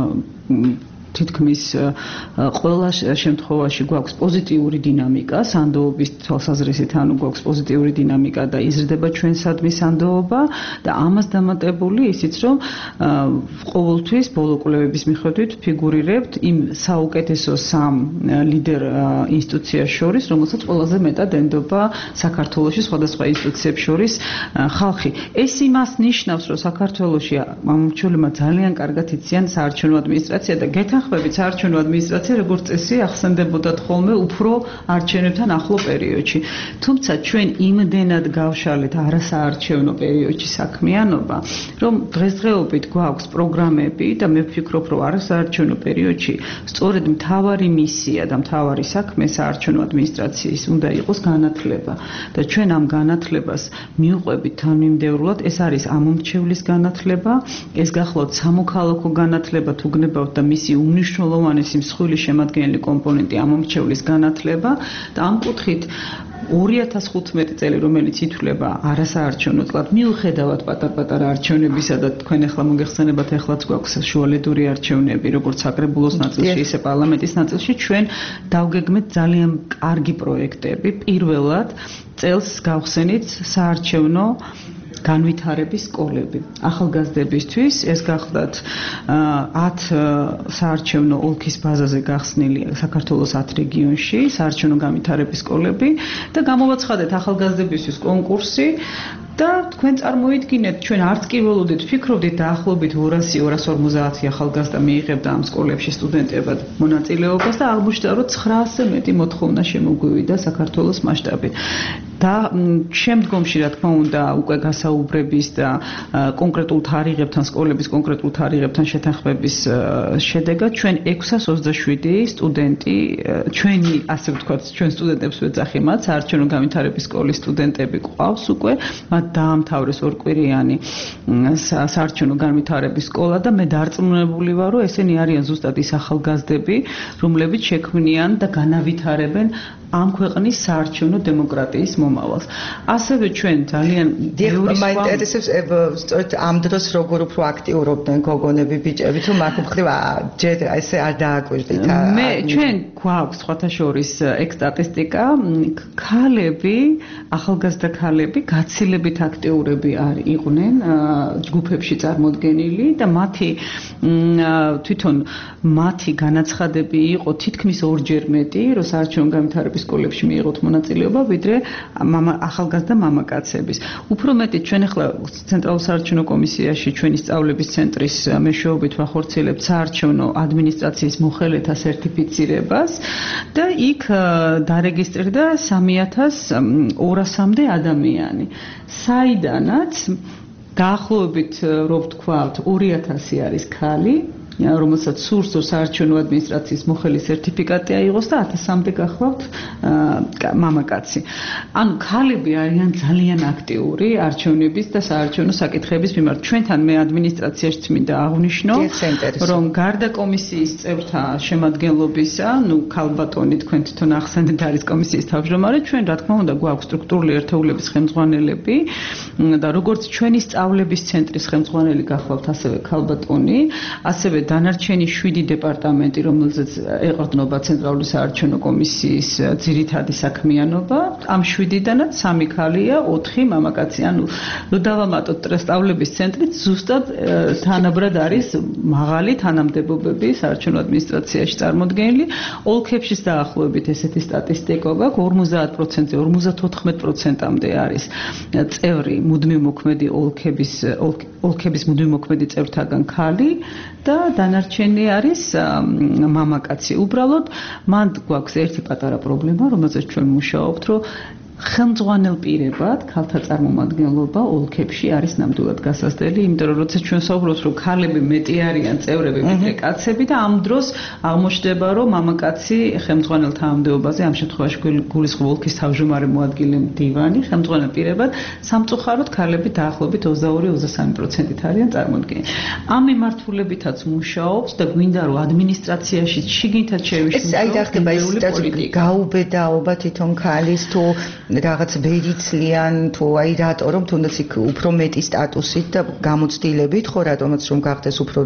თითქმის ყველა შემთხვევაში გვაქვს პოზიტიური დინამიკა სანდოობის თვალსაზრისით, ანუ გვაქვს პოზიტიური დინამიკა და იზრდება ჩვენსადმი სანდოობა და ამას დამატებული ისიც, რომ ყოველთვის ბოლო კვლევების მიხედვით ფიგურირებთ იმ საუკეთესო სამ ლიდერ ინსტიტუციას შორის, რომელსაც ყველაზე მეტად ენდობა საქართველოში სხვადასხვა ინსტიტუციებს შორის ხალხი. ეს იმას ნიშნავს, რომ საქართველოში ამომრჩეველებმა ძალიან კარგად იციან საარჩევნო ადმინისტრაცია და გეთან საარჩევნო ადმინისტრაცია როგორც წესი ახსენდებოდათ ხოლმე უფრო არჩევნებთან ახლო პერიოდში. თუმცა ჩვენ იმდენად გავშალეთ არასაარჩევნო პერიოდში საქმიანობა, რომ დღესდღეობით გვაქვს პროგრამები და მე ვფიქრობ, რომ არასაარჩევნო პერიოდში სწორედ მთავარი მისია და მთავარი საქმე საარჩევნო ადმინისტრაციის უნდა იყოს განათლება და ჩვენ ამ განათლებას მივყვებით თანმიმდევრულად, ეს არის ამომრჩევლის განათლება, ეს გახლავთ სამოქალაქო განათლება თუ გნებავთ და მისი უმნიშვნელოვანესი მსხვილი შემადგენელი კომპონენტი ამომრჩევლის განათლება და ამ კუთხით ორი ათას ხუთმეტი წელი რომელიც ითვლება არასაარჩევნო წლად მიუხედავად პატარ-პატარა არჩევნებისა და თქვენ ახლა მოგეხსენებათ ახლაც გვაქვს შუალედური არჩევნები როგორც საკრებულოს ნაწილში ისე პარლამენტის ნაწილში ჩვენ დავგეგმეთ ძალიან კარგი პროექტები პირველად წელს გავხსენით საარჩევნო განვითარების სკოლები. ახალგაზრდებისთვის ეს გახლდათ ათ საარჩევნო ოლქის ბაზაზე გახსნილი საქართველოს ათ რეგიონში საარჩევნო განვითარების სკოლები და გამოვაცხადეთ ახალგაზრდებისთვის კონკურსი და თქვენ წარმოიდგინეთ ჩვენ არც კი ველოდით ფიქრობდით დაახლოებით ორასი ორას ორმოცდაათი ახალგაზრდა მიიღებდა ამ სკოლებში სტუდენტებად მონაწილეობას და აღმოჩნდა რომ ცხრაასზე მეტი მოთხოვნა შემოგვივიდა საქართველოს მასშტაბით და შემდგომში რა თქმა უნდა უკვე გასაუბრების და კონკრეტულ თარიღებთან სკოლების კონკრეტულ თარიღებთან შეთანხმების შედეგად ჩვენ ექვსას ოცდაშვიდი სტუდენტი ჩვენი ასე ვთქვათ ჩვენ სტუდენტებს ვეძახი მათ საარჩევნო განვითარების სკოლის სტუდენტები ყავს უკვე მათ დაამთავრეს ორკვირიანი საარჩევნო განვითარების სკოლა და მე დარწმუნებული ვარ რომ ესენი არიან ზუსტად ის ახალგაზრდები რომლებიც შექმნიან და განავითარებენ ამ ქვეყნის საარჩევნო დემოკრატიის მომავალს. ასევე ჩვენ ძალიან ბევრი მაინტერესებს სწორედ ამ დროს როგორ უფრო აქტიურობდნენ გოგონები ბიჭები თუ მათ მხრივ ჯერ ესე არ დააკვირდით. მე ჩვენ გვაქვს სხვათა შორის ეგ სტატისტიკა ქალები, ახალგაზრდა ქალები გაცილებით აქტიურები არ იყვნენ ჯგუფებში წარმოდგენილი და მათი თვითონ მათი განაცხადები იყო თითქმის ორჯერ მეტი, რომ საარჩევნო განვითარების სკოლებში მიიღოთ მონაწილეობა, ვიდრე მამა ახალგაზრდა მამაკაცების. უფრო მეტი ჩვენ ახლა ცენტრალურ საარჩევნო კომისიაში ჩვენი სწავლების ცენტრის მეშვეობით ვახორციელებთ საარჩევნო ადმინისტრაციის მოხელეთა სერტიფიცირებას და იქ დარეგისტრირდა სამი ათას ორასამდე ადამიანი. საიდანაც დაახლოებით რო ვთქვათ ორი ათასი არის ქალი, რომელსაც სურს საარჩევნო ადმინისტრაციის მოხელის სერტიფიკატი აიღოს და ათასამდე გახლავთ მამაკაცი. ანუ ქალები არიან ძალიან აქტიური არჩევნების და საარჩევნო საკითხების მიმართ. ჩვენთან მე ადმინისტრაციაში მინდა აღვნიშნო, რომ გარდა კომისიის წევრთა შემადგენლობისა, ნუ ქალბატონი თქვენ თვითონ ახსენეთ არის კომისიის თავმჯდომარე, ჩვენ რა თქმა უნდა გვაქვს სტრუქტურული ერთეულების ხელმძღვანელები და როგორც ჩვენი სწავლების ცენტრის ხელმძღვანელი გახლავთ ასევე ქალბატონი, ასევე დანარჩენი შვიდი დეპარტამენტი, რომელზეც ეყრდნობა ცენტრალური საარჩევნო კომისიის ძირითადი საქმიანობა, ამ შვიდიდანაც სამი ქალია, ოთხი მამაკაცი. ანუ რო დავამატოთ სწავლების ცენტრით, ზუსტად თანაბრად არის მაღალი თანამდებობები საარჩევნო ადმინისტრაციაში წარმოდგენილი. ოლქებშიც დაახლოებით ესეთი სტატისტიკა გაქვს, ორმოცდაათ პროცენტზე ორმოცდათოთხმეტ პროცენტამდე არის წევრი მუდმივ მოქმედი ოლქების ოლქების მუდმივ მოქმედი წევრთაგან ქალი და დანარჩენი არის მამაკაცი. უბრალოდ მან გვაქვს ერთი პატარა პრობლემა, რომელზეც ჩვენ მუშაობთ, რომ ხელმძღვანელ პირებად ქალთა წარმომადგენლობა ოლქებში არის ნამდვილად გასაზრდელი, იმიტომ რომ როცა ჩვენ საუბრობთ, რომ ქალები მეტი არიან წევრები ვიდრე კაცები და ამ დროს აღმოჩნდება, რომ მამაკაცი ხელმძღვანელ თანამდებობაზე, ამ შემთხვევაში გულისხმობ ოლქის თავმჯდომარე მოადგილე მდივანი, ხელმძღვანელ პირებად სამწუხაროდ ქალები დაახლოებით ოცდაორი ოცდასამი პროცენტით არიან წარმოდგენილი. ამ მიმართულებითაც მუშაობს და გვინდა რომ ადმინისტრაციაში შიგნითაც შევიშლოს. ეს აი რა ხდება ეს გაუბედაობა თვითონ ქალის თუ რაღაც ვერიცლიან თუ აი რატო რომ თუნდაც იქ უფრო მეტი სტატუსით და გამოცდილებით ხო რატომაც რომ გახდეს უფრო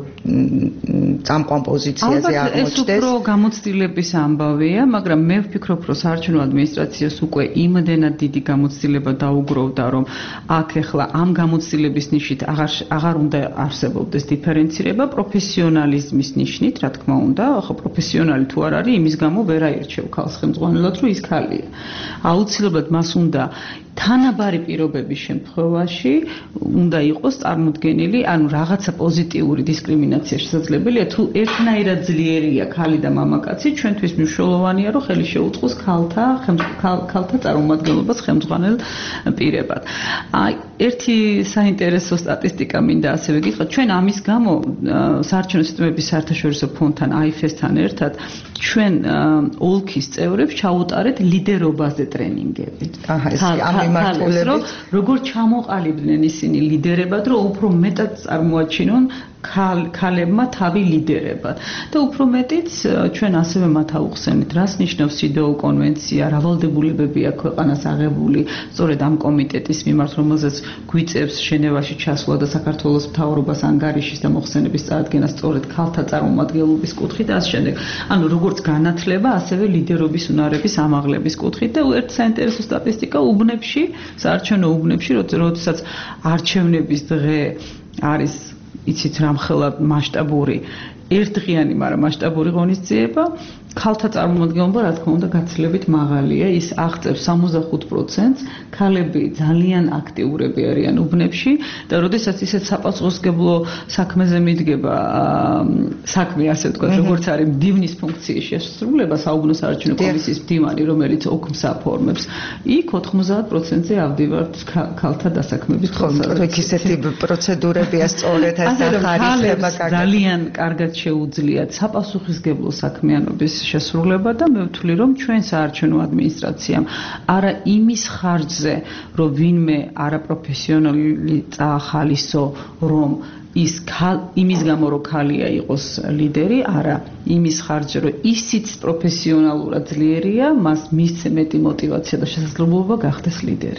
წამყვან პოზიციაზე აღმოჩნდეს. ეს უფრო გამოცდილების ამბავია, მაგრამ მე ვფიქრობ რომ საარჩევნო ადმინისტრაციას უკვე იმდენად დიდი გამოცდილება დაუგროვდა რომ აქ ახლა ამ გამოცდილების ნიშნით აღარ აღარ უნდა არსებობდეს დიფერენცირება პროფესიონალიზმის ნიშნით, რა თქმა უნდა, ხო პროფესიონალი თუ არ არის, იმის გამო ვერ აირჩევ ქალს ხელმძღვანელად, რომ ის ქალია. აუცილებლად მას უნდა თანაბარი პირობების შემთხვევაში უნდა იყოს წარმოდგენილი, ანუ რაღაცა პოზიტიური დისკრიმინაცია შესაძლებელია, თუ ერთნაირად ძლიერია ქალი და მამაკაცი, ჩვენთვის მნიშვნელოვანია, რომ ხელი შეუწყოს ქალთა ქალთა წარმომადგენლობას ხელმძღვანელ პირებად. აი, ერთი საინტერესო სტატისტიკა მინდა ასევე გითხრათ, ჩვენ ამის გამო საარჩევნო სისტემების საერთაშორისო ფონდთან აი ეფ ეს-თან ერთად ჩვენ ოლქის წევრებს ჩაუტარეთ ლიდერობაზე ტრენინგები. აჰა, ეს ამ მიმართულებით როგორ ჩამოყალიბდნენ ისინი ლიდერებად, რომ უფრო მეტად წარმოაჩინონ ქალებმა თავი ლიდერებად. და უფრო მეტიც ჩვენ ასევე მათ აუხსენით, რას ნიშნავს სიდოუ კონვენცია, რა ვალდებულებებია ქვეყანას აღებული, სწორედ ამ კომიტეტის მიმართ, რომელზეც გვიწევს ჟენევაში ჩასვლა და საქართველოს მთავრობას ანგარიშის და მოხსენების წარდგენა სწორედ ქალთა წარმომადგენლობის კუთხით და ასე შემდეგ. ანუ როგორც განათლება, ასევე ლიდერობის უნარების ამაღლების კუთხით და ერთ საინტერესო სტატისტიკა უბნებში, საარჩევნო უბნებში, როდესაც არჩევნების დღე არის იცით რამხელა მასშტაბური ერთდღიანი, მაგრამ მასშტაბური ღონისძიება, ქალთა წარმომადგენლობა რა თქმა უნდა გაცილებით მაღალია, ის აღწევს სამოცდახუთ პროცენტს, ქალები ძალიან აქტიურები არიან უბნებში და როდესაც ისეთ საპასუხისმგებლო საქმეზე მიდგება საქმე, ასე ვთქვათ, როგორც არის მდივნის ფუნქციის შესრულება, საუბნო საარჩევნო კომისიის მდივანი, რომელიც ოქმს აფორმებს, იქ ოთხმოცდაათ პროცენტზე ავდივართ ქალთა დასაქმების პროცესში. იქ ისეთი პროცედურებია სწორედ ეს ახარისება ძალიან კარგად შეუძლიათ sapasუხისმგებლო საქმიანობის შესრულება და მე ვთვლი რომ ჩვენ საარჩევნო ადმინისტრაციამ არა იმის ხარჯზე რომ ვინმე არაპროფესიონალი წაახალისო რომ ის იმის გამო რომ ქალია იყოს ლიდერი, არა იმის ხარჯზე რომ ისიც პროფესიონალურად ძლიერია, მას მისცე მეტი мотиваცია და შესაძლებლობა გახდეს ლიდერი.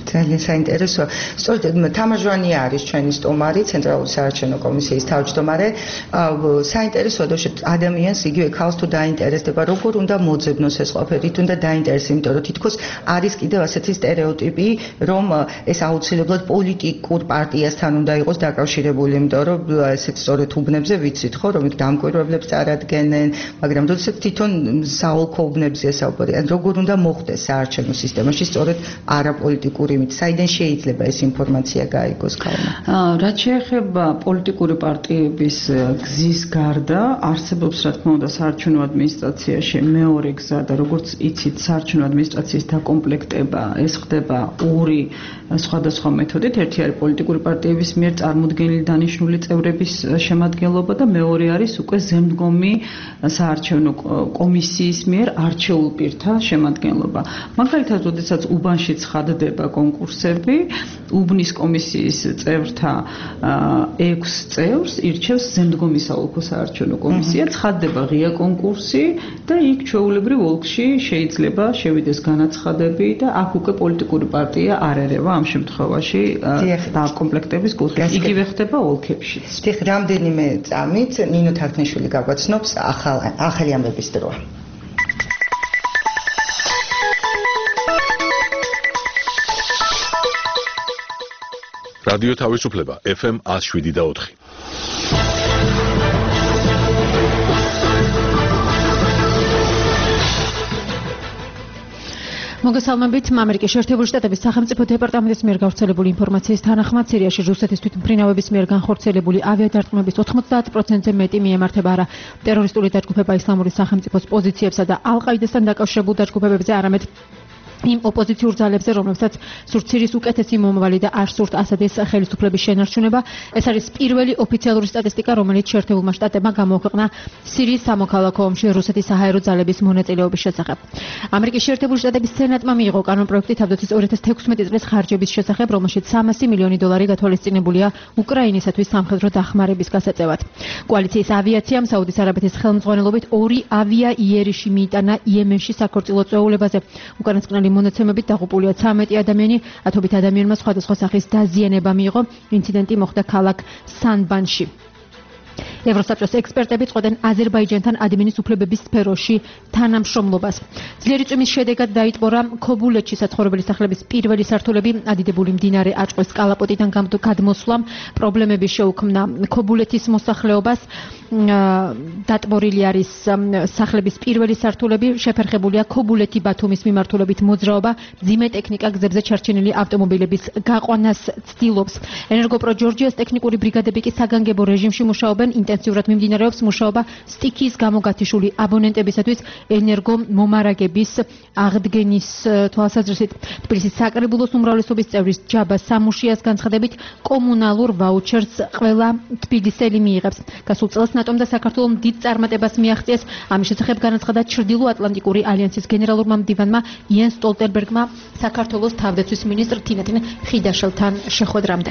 ძალიან საინტერესოა. სწორედ თამარჟვანია არის ჩვენი სტომარი, ცენტრალური საარჩევნო კომისიის თავმჯდომარე. საინტერესოა, რომ ადამიანს იგივე ქალს თუ დაინტერესდება, როგორ უნდა მოძებნოს ეს ყველაფერი, თუ უნდა დაინტერესდეს, იმიტომ რომ თითქოს არის კიდევ ასეთი სტერეოტიპი, რომ ეს აუცილებლად პოლიტიკურ პარტიასთან უნდა იყოს დაკავშირებული, იმიტომ რომ ესეც სწორედ უბნებზე ვიცით, ხო, რომ იქ დამკვირვებლებს წარადგენენ, მაგრამ როდესაც თვითონ საოლქო უბნებზეა საუბარი, ან როგორ უნდა მოხდეს საარჩევნო სისტემაში სწორედ არაპოლიტიკური საიდან შეიძლება ეს ინფორმაცია გაიგოს ქალმა? რაც შეეხება პოლიტიკური პარტიების გზის გარდა, არსებობს რა თქმა უნდა საარჩევნო ადმინისტრაციაში მეორე გზა და როგორც იცით, საარჩევნო ადმინისტრაციის დაკომპლექტება ეს ხდება ორი სხვადასხვა მეთოდით. ერთი არის პოლიტიკური პარტიების მიერ წარმოდგენილი დანიშნული წევრების შემადგენლობა და მეორე არის უკვე ზემდგომი საარჩევნო კომისიის მიერ არჩეულ პირთა შემადგენლობა. მაგალითად, როდესაც უბანში ცხადდება კონკურსები, უბნის კომისიის წევრთა ექვს წევრს ირჩევს ზემდგომი საოლქო საარჩევნო კომისია, ცხადდება ღია კონკურსი და იქ ჩვეულებრივ ოლქში შეიძლება შევიდეს განაცხადები და აქ უკვე პოლიტიკური პარტია არ ერევა ამ შემთხვევაში დაკომპლექტების კუთხით. იგივე ხდება ოლქებშიც. დიახ, რამდენიმე წამით ნინო თარხნიშვილი გაგვაცნობს ახალი ამბების დროა. რადიო თავისუფლება ეფ ემ one oh seven და four. მოგესალმებით. ამერიკის შეერთებული შტატების სახელმწიფო დეპარტამენტის მიერ გავრცელებული ინფორმაციის თანახმად, სირიაში რუსეთის თვითმფრინავების მიერ განხორციელებული ავიადარტყმების ოთხმოცდაათ პროცენტზე მეტი მიემართება არა ტერორისტული დაჯგუფება ისლამური სახელმწიფოს პოზიციებსა და ალ-ყაიდასთან დაკავშირებულ დაჯგუფებებზე, არამედ იმ ოპოზიციურ ძალებზე, რომლებსაც სურთ სირიის უკეთესი მომავალი და არ სურთ ასადის ხელისუფლების შენარჩუნება. ეს არის პირველი ოფიციალური სტატისტიკა, რომელიც შეერთებულმა შტატებმა გამოაქვეყნა სირიის სამოქალაქო ომში რუსეთის საჰაერო ძალების მონაწილეობის შესახებ. ამერიკის შეერთებული შტატების სენატმა მიიღო კანონპროექტი თავდაცვის ორი ათას თექვსმეტი წლის ხარჯების შესახებ, რომელშიც სამასი მილიონი დოლარი გათვალისწინებულია უკრაინისათვის სამხედრო დახმარების გასაწევად. კოალიციის ავიაციამ საუდის არაბეთის ხელმძღვანელობით ორი ავია იერიში მიიტანა იემენში საქორწილო წვეულებაზე. უკანასკნელი მონაცემებით დაღუპულია ცამეტი ადამიანი, ათობით ადამიანმა სხვადასხვა სახის დაზიანება მიიღო. ინციდენტი მოხდა ქალაქ სანბანში. ევროსაბჭოს ექსპერტები წყვეტენ აზერბაიჯანთან ადმინის უფლებების სფეროში თანამშრომლობას. ძლიერი წვიმის შედეგად დაიტყორა ქობულეთში საცხოვრებელი სახლების პირველი სართულები, ადიდებული მდინარე აჭყვის კალაპოტიდან გადმოსვლამ პრობლემები შეუქმნა ქობულეთის მოსახლეობას. დატბორილი არის სახლების პირველი სართულები, შეფერხებულია ქობულეთი ბათუმის მიმართულებით მოძრაობა, მძიმე ტექნიკა გზებზე ჩარჩენილი ავტომობილების გაყვანას ცდილობს. ენერგოპრო ჯორჯიას ტექნიკური ბრიგადები კი საგანგებო რეჟიმში მუშაობენ. ინტენსიურად მიმდინარეობს მუშაობა სტიქის გამოგათიშული აბონენტებისათვის ენერგო მომარაგების აღდგენის თვალსაზრისით. თბილისის საკრებულოს უმრავლესობის წევრის ჯაბა სამუშიას განცხადებით, კომუნალურ ვაუჩერს ყველა თბილისელი მიიღებს. გასულ წელს ნატომ და საქართველოს დიდ წარმატებას მიაღწიეს. ამის შესახებ განაცხადა ჩრდილო-ატლანტიკური ალიანსის გენერალურმა მდივანმა იენ სტოლტენბერგმა საქართველოს თავდაცვის მინისტრ თინათინ ხიდაშელთან შეხვედრამდე.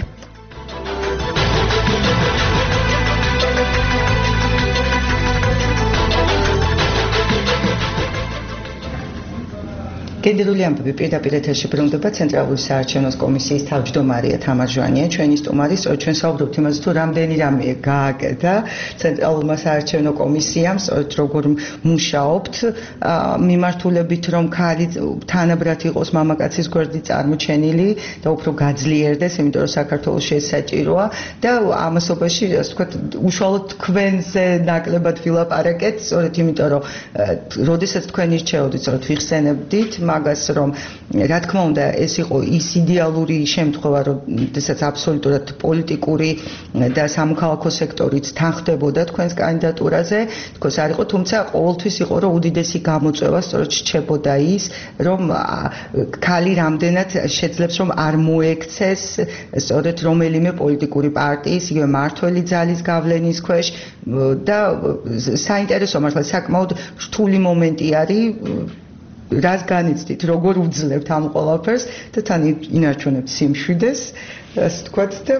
გენერალური ამბები პირდაპირ ეთერში ბრუნდება ცენტრალური საარჩევნო კომისიის თავმჯდომარეა თამარჟვანია, ჩვენი სტუმარი. სწორედ ჩვენ საუბრობთ იმაზე, თუ რამდენი რამე გააკეთა ცენტრალურმა საარჩევნო კომისიამ, სწორედ როგორ მუშაობთ, მიმართულებით რომ ქალი თანაბრად იყოს მამაკაცის გვერდი წარმოჩენილი და უფრო გაძლიერდეს, იმიტომ რომ საქართველოში ეს საჭიროა და ამასობაში, ასე ვთქვათ, უშუალოდ თქვენზე ნაკლებად ვილაპარაკეთ, სწორედ იმიტომ რომ როდესაც თქვენ ირჩეოდით, სწორედ ვიხსენებდით მაგას, რომ რა თქმა უნდა ეს იყო ის იდეალური შემთხვევა, როდესაც აბსოლუტურად პოლიტიკური და სამოქალაქო სექტორიც თანხდებოდა თქვენს კანდიდატურაზე, თქოს არ იყო, თუმცა ყოველთვის იყო, რომ უდიდესი გამოწვევა სწორედ რჩებოდა ის, რომ ქალი რამდენად შეძლებს, რომ არ მოექცეს სწორედ რომელიმე პოლიტიკური პარტიის, იგივე მმართველი ძალის გავლენის ქვეშ და საინტერესო მართლა საკმაოდ რთული მომენტი არის რას განიცდით, როგორ უძლებთ ამ ყველაფერს და თან ინარჩუნებთ სიმშვიდეს, ასე თქვათ და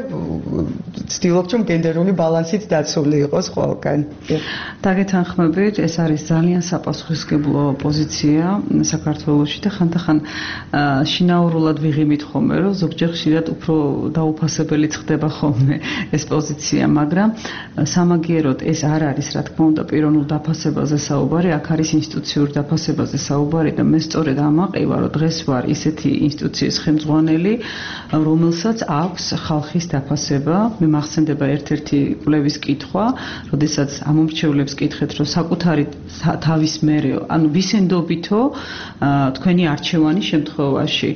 ვცდილობთ რომ გენდერული ბალანსიც დაცული იყოს ყველგან. დაგეთანხმებით, ეს არის ძალიან საპასუხისმგებლო პოზიცია საქართველოში და ხანდახან შინაურულად ვიღიმით ხოლმე, რომ ზოგჯერ ხშირად უფრო დაუფასებელი ხდება ხოლმე ეს პოზიცია, მაგრამ სამაგიეროდ ეს არ არის, რა თქმა უნდა, პიროვნულ დაფასებაზე საუბარი, აქ არის ინსტიტუციურ დაფასებაზე საუბარი და მე სწორედ ამაყივა, რომ დღეს ვარ ისეთი ინსტიტუციის ხელმძღვანელი, რომელსაც აქვს ხალხის დაფასება. მე მახსენდება ერთ-ერთი კვლევის კითხვა, როდესაც ამომრჩევლებს კითხეთ, რომ საკუთარი თავის მერე, ანუ ვისენდობითო თქვენი არჩევანი შემთხვევაში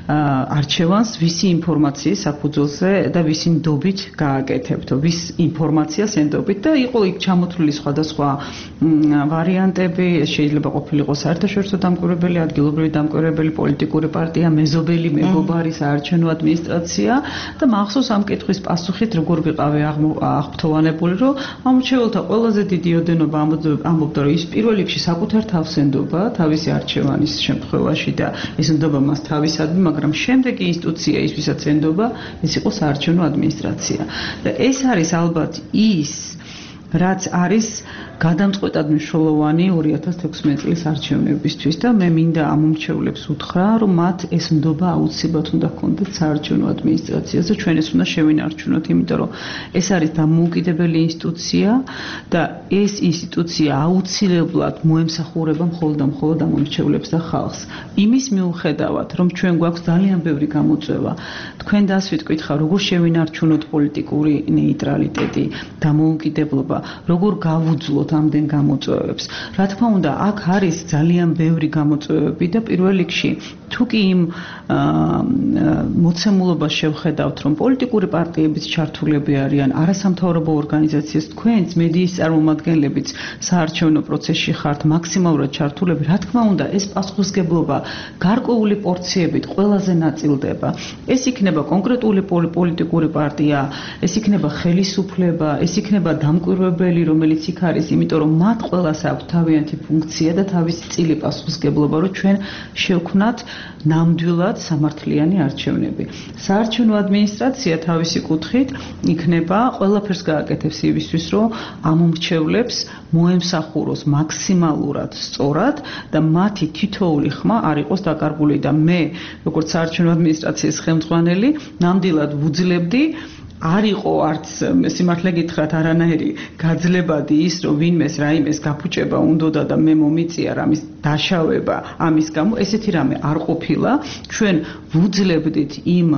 არჩევანს ვისი ინფორმაციის საფუძველზე და ვისი ნდობით გააკეთებთ, ვის ინფორმაციას ენდობით და იყო იქ ჩამოთვლილი სხვადასხვა ვარიანტები, შეიძლება ყოფილიყო საერთაშორისო დამკვირვებელი, ადგილობრივი დამკვირვებელი, პოლიტიკური პარტია, მეზობელი, მეგობარი, საარჩევნო ადმინისტრაცია და მახსოვს ამ კითხვის პასუხით როგორ ვიყავი აღფრთოვანებული, რომ ამორჩეველთა ყველაზე დიდი ოდენობა ამბობდა, რომ ის პირველ რიგში საკუთარ თავს ენდობა თავისი არჩევანის შემთხვევაში და ის ენდობა მას თავისადმი, მაგრამ შემდეგი ინსტიტუცია ის ვისაც ენდობა, ეს იყო საარჩევნო ადმინისტრაცია. და ეს არის ალბათ ის რაც არის გადამწყვეტად მნიშვნელოვანი ორი ათას თექვსმეტი წლის არჩევნებისთვის და მე მინდა ამომრჩევლებს უთხრა, რომ მათ ეს ნდობა აუცილებლად უნდა ჰქონდეთ საარჩევნო ადმინისტრაციაზე, ჩვენ ეს უნდა შევინარჩუნოთ, იმიტომ რომ ეს არის დამოუკიდებელი ინსტიტუცია და ეს ინსტიტუცია აუცილებლად მოემსახურება მხოლოდ და მხოლოდ ამომრჩევლებს და ხალხს. იმის მიუხედავად, რომ ჩვენ გვაქვს ძალიან ბევრი გამოწვევა, თქვენ დასვით კითხავ, როგორ შევინარჩუნოთ პოლიტიკური ნეიტრალიტეტი, დამოუკიდებლობა, როგორ გავუძლოთ ამდენ გამოწვევებს. რა თქმა უნდა, აქ არის ძალიან ბევრი გამოწვევები და პირველ რიგში თუ კი იმ მოცემულობას შევხედავთ, რომ პოლიტიკური პარტიებიც ჩართულები არიან, არასამთავრობო ორგანიზაციებს, თქვენც მედიის წარმომადგენლებიც საარჩევნო პროცესში ხართ მაქსიმალურად ჩართულები, რა თქმა უნდა, ეს პასუხისმგებლობა გარკვეული პორციებით ყველაზე ნაწილდება. ეს იქნება კონკრეტული პოლიტიკური პარტია, ეს იქნება ხელისუფლება, ეს იქნება დამკვირვებელი, რომელიც იქ არის, იმიტომ რომ მათ ყველას აქვს თავიანთი ფუნქცია და თავისი წილი პასუხისმგებლობა, რომ ჩვენ შევქმნათ ნამდვილად სამართლიანი არჩევნები. საარჩევნო ადმინისტრაცია თავისი კუთხით იქნება ყველაფერს გააკეთებს იმისთვის, რომ ამომრჩევლებს მოემსახუროს მაქსიმალურად სწორად და მათი თითოეული ხმა არ იყოს დაკარგული და მე, როგორც საარჩევნო ადმინისტრაციის ხელმძღვანელი, ნამდვილად ვუძლებდი არ იყო არც სიმართლე გითხრათ არანაირი გაძლებადი ის რომ ვინმეს რაიმეს გაფუჭება უნდოდა და მე მომიწია რამის დაშავება ამის გამო ესეთი რამე არ ყოფილა ჩვენ ვუძლებდით იმ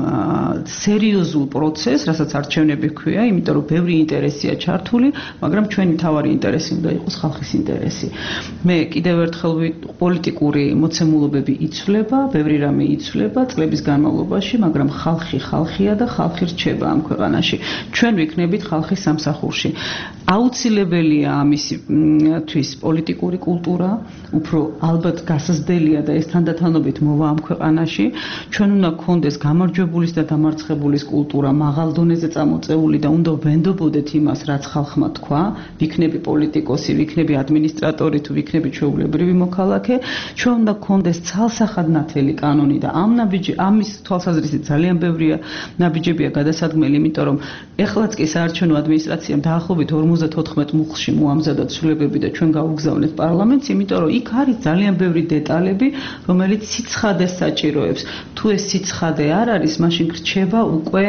სერიოზულ პროცესს რასაც არჩევნები ქვია იმიტომ რომ ბევრი ინტერესია ჩართული მაგრამ ჩვენი თავარი ინტერესი უნდა იყოს ხალხის ინტერესი მე კიდევ ერთხელ პოლიტიკური მოცემულობები იცვლება ბევრი რამე იცვლება წლების განმავლობაში მაგრამ ხალხი ხალხია და ხალხი რჩება ამ ქვეყანაში ჩვენ ვიქნებით ხალხის სამსახურში აუცილებელია ამისთვის პოლიტიკური კულტურა უფრო ალბათ გასაზრდელია და ეს თანდათანობით მოვა ამ ქვეყანაში ჩვენ უნდა გქონდეს გამარჯვებულის და დამარცხებულის კულტურა მაღალ დონეზე წამოწეული და უნდა ვენდობოდეთ იმას რაც ხალხმა თქვა ვიქნები პოლიტიკოსი ვიქნები ადმინისტრატორი თუ ვიქნები ჩვეულებრივი მოქალაქე ჩვენ უნდა გქონდეს ცალსახად ნათელი კანონი და ამ ნაბიჯი ამის თვალსაზრისით ძალიან ბევრია ნაბიჯებია გადასადგმელი იმიტომ რომ ეხლაც კი საარჩევნო ადმინისტრაციამ დაახლოებით ორმოცდათოთხმეტ მუხლში მოამზადა ცვლილებები და ჩვენ გავუგზავნეთ პარლამენტს იმიტომ რომ იქ არის ძალიან ბევრი დეტალები რომელიც სიცხადეს საჭიროებს თუ ეს სიცხადე არ არის მაშინ გრჩება უკვე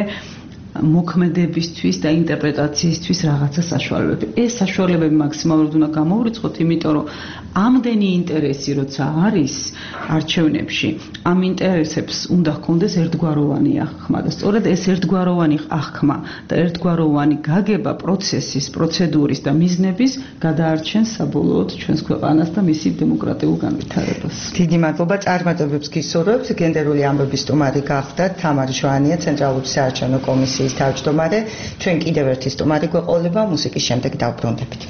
მოქმედებისთვის და ინტერპრეტაციისთვის რაღაცა საშუალებები. ეს საშუალებები მაქსიმალურად უნდა გამოვრიცხოთ, იმიტომ რომ ამდენი ინტერესი როცა არის არჩევნებში, ამ ინტერესებს უნდა ჰქონდეს ერთგვაროვანი აღქმა და სწორედ ეს ერთგვაროვანი აღქმა და ერთგვაროვანი გაგება პროცესის, პროცედურის და მიზნების გადაარჩენს საბოლოოდ ჩვენს ქვეყანას და მისი დემოკრატიულ განვითარებას. დიდი მადლობა წარმატებებს გისურვებთ. გენდერული ამბების სტუმარი გახდათ თამარ ჟვანია, ცენტრალური საარჩევნო კომისიის თავმჯდომარე. ჩვენ კიდევ ერთი სტუმარი გვეყოლება, მუსიკის შემდეგ დავბრუნდებით.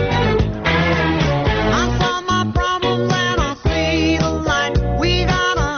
I saw my problems and I see the light. We gotta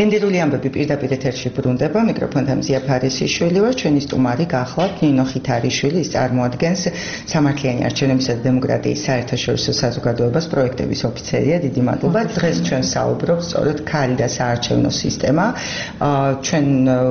გენდერული ამბები პირდაპირ ეთერში ბრუნდება. მიკროფონთან მზია ფარისიშვილი ვარ, ჩვენი სტუმარი გახლავთ ნინო ხითარიშვილი, ის წარმოადგენს სამართლიანი არჩევნებისა და დემოკრატიის საერთაშორისო საზოგადოებას პროექტების ოფიცერია. დიდი მადლობა. დღეს ჩვენ საუბრობთ სწორედ ქალი და საარჩევნო სისტემა. ჩვენ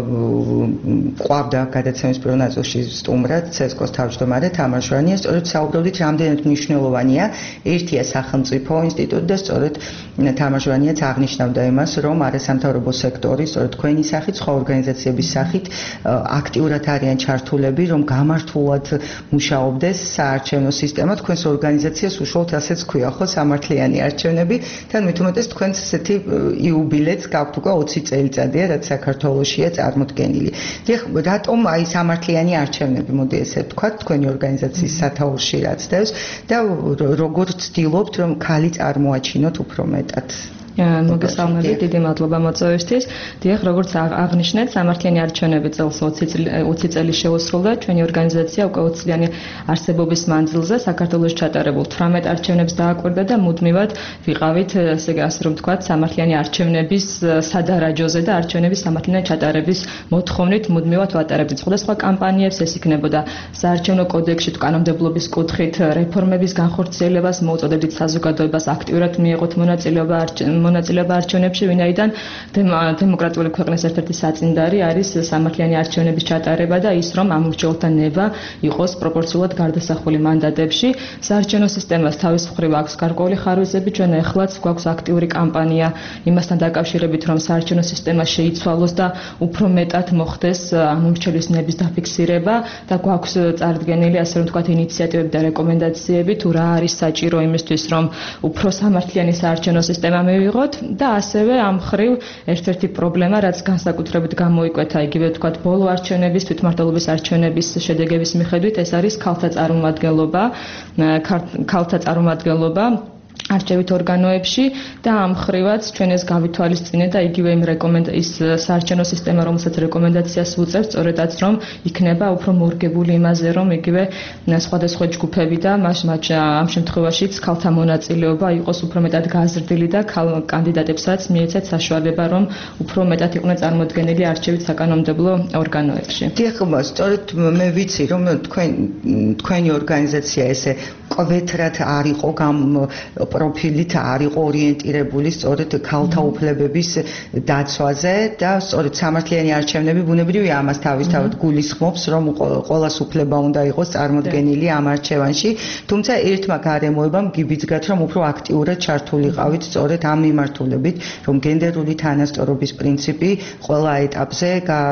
ყვავდა გადაცემის პირველ ნაწილში სტუმრად ცესკოს თავმჯდომარე თამარ ჟვანია. სწორედ საუბრობდით, რამდენად მნიშვნელოვანია ერთია სახელმწიფო ინსტიტუტი და სწორედ თამარ ჟვანიაც აღნიშნავდა იმას, რომ არასამთავრობო სექტორი, სწორედ თქვენი სახით, სხვა ორგანიზაციების სახით აქტიურად არიან ჩართულები, რომ გამართულად მუშაობდეს საარჩევნო სისტემა. თქვენს ორგანიზაციას უშუალოდ ასეც ქვია, ხო, სამართლიანი არჩევნები. თან მით უმეტეს თქვენს ესეთი იუბილეც გაქვთ უკვე ოცი წელიწადია, რაც საქართველოშია წარმოდგენილი. დიახ, რატომ აი სამართლიანი არჩევნები, მოდი ესე ვთქვათ, თქვენი ორგანიზაციის სათაურში რაც დევს და როგორ ცდილობთ, რომ ქალი წარმოაჩინოთ უფრო მეტად? მოგესალმებით, დიდი მადლობა მოწვევისთვის. დიახ, როგორც აღნიშნეთ, სამართლიანი არჩევნები წელს ოცი წელი შეუსრულდა. ჩვენი ორგანიზაცია უკვე ოცი წლიანი არსებობის მანძილზე საქართველოში ჩატარებულ თვრამეტ არჩევნებს დააკვირდა და მუდმივად ვიყავით, ესე ასე რომ ვთქვათ, სამართლიანი არჩევნების სადარაჯოზე და არჩევნების სამართლიანი ჩატარების მოთხოვნით მუდმივად ვატარებდით სხვადასხვა კამპანიებს. ეს იქნებოდა საარჩევნო კოდექსში კანონმდებლობის კუთხით რეფორმების განხორციელებას, მოუწოდებდით საზოგადოებას აქტიურად მიეღოთ მონაწილეობა მონაწილეობა არჩევნებში, ვინაიდან დემოკრატიული ქვეყნის ერთ-ერთი საწინდარი არის სამართლიანი არჩევნების ჩატარება და ის, რომ ამ მრჩეველთა ნება იყოს პროპორციულად გარდასახული მანდატებში. საარჩევნო სისტემას თავის მხრივ აქვს გარკვეული ხარვეზები, ჩვენ ახლაც გვაქვს აქტიური კამპანია იმასთან დაკავშირებით, რომ საარჩევნო სისტემა შეიცვალოს და უფრო მეტად მოხდეს ამ მრჩეველის ნების დაფიქსირება და გვაქვს წარდგენილი, ასე რომ ვთქვათ, ინიციატივები და რეკომენდაციები, თუ რა არის საჭირო იმისთვის, რომ უფრო სამართლიანი საარჩევნო სისტემა მივიღოთ და ასევე ამ ხრივ ერთ-ერთი პრობლემა, რაც განსაკუთრებით გამოიკვეთა იგივე ვთქვათ ბოლო არჩევნების, თვითმმართველობის არჩევნების შედეგების მიხედვით, ეს არის ქალთა წარმომადგენლობა, ქალთა წარმომადგენლობა არჩევით ორგანოებში და ამ ხრივაც ჩვენ ეს გავითვალისწინეთ და იგივე იმ რეკომენდაციის საარჩევნო სისტემა, რომელსაც რეკომენდაციას უწევს, სწორედაც რომ იქნება უფრო მორგებული იმაზე, რომ იგივე სხვადასხვა ჯგუფები და მას ამ შემთხვევაშიც ქალთა მონაწილეობა იყოს უფრო მეტად გაზრდილი და კანდიდატებსაც მიეცეთ საშუალება, რომ უფრო მეტად იყვნენ წარმოდგენილი არჩევით საკანონმდებლო ორგანოებში. დიახ, სწორედ მე ვიცი, რომ თქვენ თქვენი ორგანიზაცია ესე კვეთრად არ იყო გამ პროფილით არ იყო ორიენტირებული სწორედ ქალთა უფლებების დაცვაზე და სწორედ სამართლიანი არჩევნები ბუნებრივია ამას თავისთავად გულისხმობს, რომ ყოველას უფლება უნდა იყოს წარმოდგენილი ამ არჩევანში, თუმცა ერთმა გარემოებამ გიბიძგათ, რომ უფრო აქტიურად ჩართულიყავით სწორედ ამ მიმართულებით, რომ გენდერული თანასწორობის პრინციპი ყველა ეტაპზე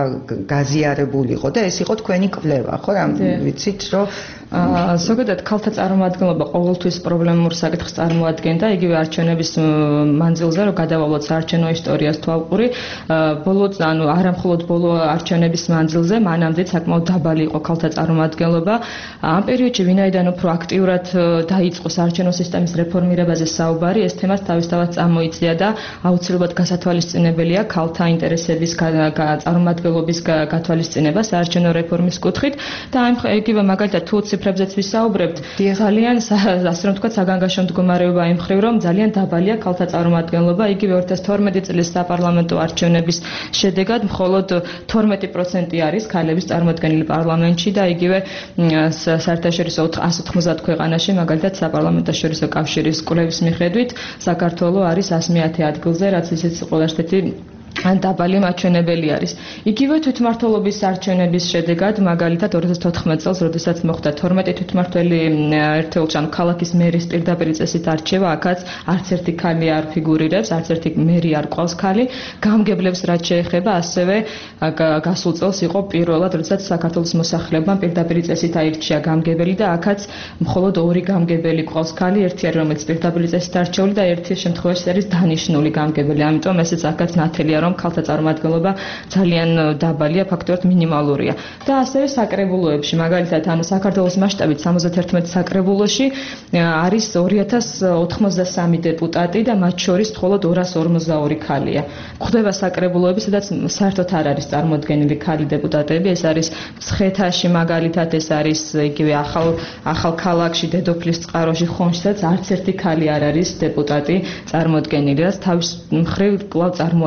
გაზიარებულიყო და ეს იყო თქვენი კვლევა, ხო, რა ვიცით, რომ ზოგადად ქალთა წარმომადგენლობა ყოველთვის პრობლემურ საკითხს წარმოადგენდა, იგივე არჩევნების მანძილზე, რომ გადავალოთ საარჩევნო ისტორიას თვალყური, ბოლო ანუ არა მხოლოდ ბოლო არჩევნების მანძილზე, მანამდეც საკმაოდ დაბალი იყო ქალთა წარმომადგენლობა. ამ პერიოდში ვინაიდან უფრო აქტიურად დაიწყო საარჩევნო სისტემის რეფორმირებაზე საუბარი, ეს თემაც თავისთავად წამოიწია და აუცილებლად გასათვალისწინებელია ქალთა ინტერესების წარმომადგენლობის გათვალისწინება საარჩევნო რეფორმის კუთხით და ამ იგივე მაგალითად თუ ციფრებზეც ვისაუბრებთ, ძალიან ასე რომ ვთქვათ, საგანგაშო მდგომარეობა იმ მხრივ, რომ ძალიან დაბალია ქალთა წარმომადგენლობა, იგივე ორი ათას თორმეტი წლის საპარლამენტო არჩევნების შედეგად მხოლოდ თორმეტი პროცენტი არის ქალების წარმოდგენილი პარლამენტში და იგივე საერთაშორისო ას ოთხმოცდაათ ქვეყანაში, მაგალითად საპარლამენტაშორისო კავშირის კვლევის მიხედვით, საქართველო არის ას მეათე ადგილზე, რაც ისიც ყველა ერთ-ერთი ან დაბალი მაჩვენებელი არის. იგივე თვითმმართველობის არჩევნების შედეგად, მაგალითად ორი ათას თოთხმეტ წელს, როდესაც მოხდა თორმეტი თვითმმართველი ერთეულში, ანუ ქალაქის მერის პირდაპირ წესით არჩევა, აქაც არც ერთი ქალი არ ფიგურირებს, არც ერთი მერი არ ყავს ქალი. გამგებლებს რაც შეეხება, ასევე გასულ წელს იყო პირველად, როდესაც საქართველოს მოსახლებამ პირდაპირ წესით აირჩია გამგებელი და აქაც მხოლოდ ორი გამგებელი ყავს ქალი, ერთი არის რომელიც პირდაპირ წესით არჩეული და ერთი შემთხვევაში არის დანიშნული გამგებელი. ამიტომ ესეც აქაც ნათელია, რომ ქალთა წარმომადგენლობა ძალიან დაბალია, ფაქტობრივად მინიმალურია. და ასევე საკრებულოებში, მაგალითად, ანუ საქართველოს მასშტაბით სამოცდაათი საკრებულოში არის ორი ათას ოთხმოცდასამი დეპუტატი და მათ შორის მხოლოდ ორას ორმოცდაორი ქალია. გვხვდება საკრებულოები, სადაც საერთოდ არ არის წარმოდგენილი ქალი დეპუტატები, ეს არის მცხეთაში, მაგალითად, ეს არის იგივე ახალ ახალ ქალაქში, დედოფლის წყაროში, ხონში, სადაც არც ერთი ქალი არ არის დეპუტატი წარმოდგენილი, რაც თავის მხრივ კვლავ წარმოაჩენს იმ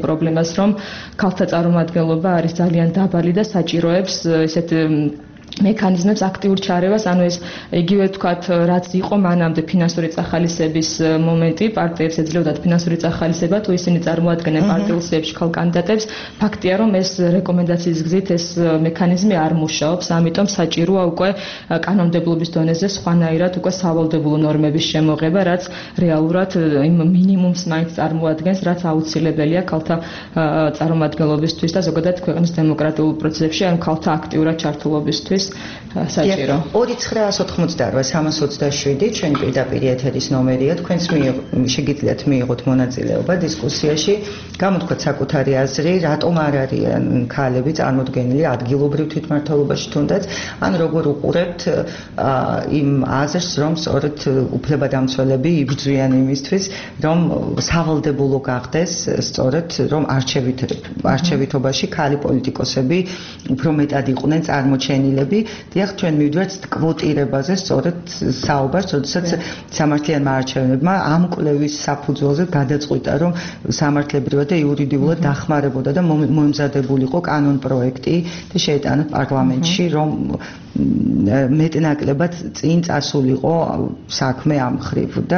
პრობლემას, რომ ქალთა წარმომადგენლობა არის ძალიან დაბალი და საჭიროებს ესეთ მექანიზმებს აქტიურ ჩარევას, ანუ ეს იგივე თქვათ, რაც იყო მანამდე ფინანსური წახალისების მომენტი, პარტიებს ეძლებოდათ ფინანსური წახალისება, თუ ისინი წარმოადგენენ პარტიულ სიებში ქალ კანდიდატებს, ფაქტია, რომ ეს რეკომენდაციის გზით ეს მექანიზმი არ მუშაობს, ამიტომ საჭიროა უკვე კანონმდებლობის დონეზე სხვანაირად უკვე სავალდებულო ნორმების შემოღება, რაც რეალურად იმ მინიმუმს მაინც წარმოადგენს, რაც აუცილებელია ქალთა წარმომადგენლობისთვის და ზოგადად ქვეყნის დემოკრატიულ პროცესებში, ან ქალთა აქტიურად ჩართულობისთვის საჭირო. ორი ცხრაას ოთხმოცდაოთხ სამას ოცდაშვიდი ჩვენი პირდაპირ ეთერის ნომერია. თქვენს შეგიძლიათ მიიღოთ მონაწილეობა დისკუსიაში, გამოთქვათ საკუთარი აზრი, რატომ არ არიან ქალები წარმოდგენილი ადგილობრივ თვითმმართველობაში თუნდაც, ან როგორ უყურებთ იმ აზრს, რომ სწორედ უფლებადამცველები იბრძვიან იმისთვის, რომ სავალდებულო გახდეს სწორედ რომ არჩევით არჩევითობაში ქალი პოლიტიკოსები უფრო მეტად იყვნენ წარმოჩენილები. დიახ, ჩვენ მივდივართ კვოტირებაზე, სწორედ საუბარს, როდესაც სამართლიანმა არჩევნებმა ამ კვლევის საფუძველზე გადაწყვიტა, რომ სამართლებრივად და იურიდიულად დახმარებოდა და მომზადებულიყო კანონ პროექტი და შეეტანათ პარლამენტში, რომ მეტნაკლებად წინ წასულიყო საქმე ამ მხრივ და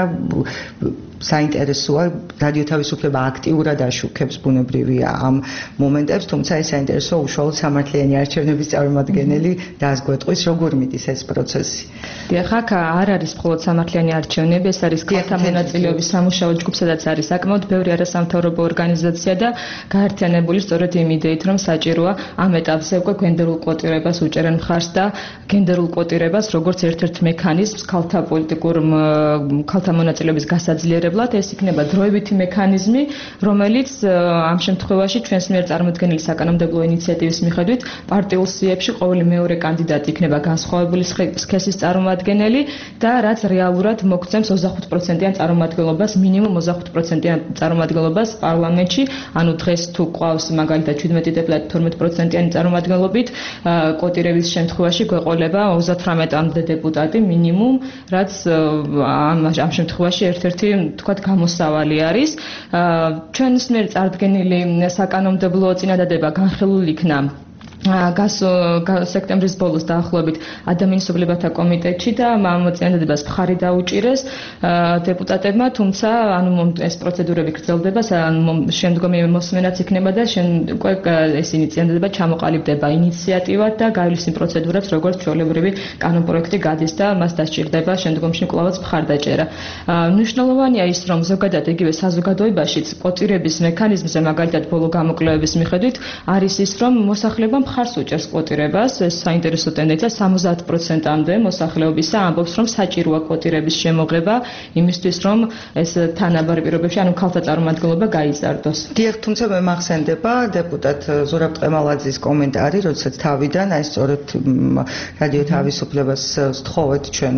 საინტერესოა, რადიო თავისუფლება აქტიურად აშუქებს ბუნებრივია ამ მომენტებს, თუმცა ეს საინტერესოა უშუალოდ სამართლიანი არჩევნების წარმომადგენელი დაზგვეტყვის, როგორ მიდის ეს პროცესი. დიახ, აქ არ არის მხოლოდ სამართლიანი არჩევნები, ეს არის ქალთა მონაწილეობის სამუშაო ჯგუფ, სადაც არის საკმაოდ ბევრი არასამთავრობო ორგანიზაცია და გაერთიანებული სწორედ იმ იდეით, რომ საჭიროა ამ ეტაპზე უკვე გენდერულ კვოტირებას უჭერენ მხარს და გენდერულ კვოტირებას როგორც ერთ-ერთ მექანიზმს ქალთა პოლიტიკურ ქალთა მონაწილეობის გასაძლიერებლად, ეს იქნება დროებითი მექანიზმი, რომელიც ამ შემთხვევაში ჩვენს მიერ წარმოქმნილი საკანონმდებლო ინიციატივის მიხედვით პარტიულ სიებში ყოველი მეორე კანდიდატი იქნება განსხვავებული სქესის წარმომადგენელი და რაც რეალურად მოგცემს ოცდახუთ პროცენტიან წარმომადგენლობას, მინიმუმ ოცდახუთ პროცენტიან წარმომადგენლობას პარლამენტში, ანუ დღეს თუ ყავს მაგალითად შვიდმეტი დეპუტატი თორმეტ პროცენტიანი წარმომადგენლობით, კვოტირების შემთხვევაში გვეყოლება ოცდათვრამეტამდე დეპუტატი მინიმუმ, რაც ამ ამ შემთხვევაში ერთ-ერთი თქვათ გამოსავალი არის. ჩვენს მიერ წარდგენილი საკანონმდებლო წინადადება განხილული იქნა გასო სექტემბრის ბოლოს დაახლოებით ადამიანის უფლებათა კომიტეტში და ამ წინადადებას მხარი დაუჭირეს დეპუტატებმა, თუმცა ანუ ეს პროცედურები გრძელდება, შემდგომი მოსმენაც იქნება და უკვე ესენი წინადადება ჩამოყალიბდება ინიციატივად და გაივლის იმ პროცედურებს, როგორც ჩვეულებრივი კანონპროექტი გადის და მას დასჭირდება შემდგომში კვლავაც მხარდაჭერა. მნიშვნელოვანია ის, რომ ზოგადად იგივე საზოგადოებაშიც კვოტირების მექანიზმზე, მაგალითად ბოლო გამოკვლევების მიხედვით, არის ის, რომ მოსახლეობა მხარს უჭერს კვოტირებას, ეს საინტერესო ტენდენცია სამოცდაათ პროცენტამდე მოსახლეობისა ამბობს, რომ საჭიროა კვოტირების შემოღება იმისთვის, რომ ეს თანაბარი პირობებში, ანუ ქალთა წარმომადგენლობა გაიზარდოს. დიახ, თუმცა მე მახსენდება დეპუტატ ზურაბ ტყემალაძის კომენტარი, როდესაც თავიდან აი სწორედ რადიო თავისუფლებას სთხოვეთ ჩვენ,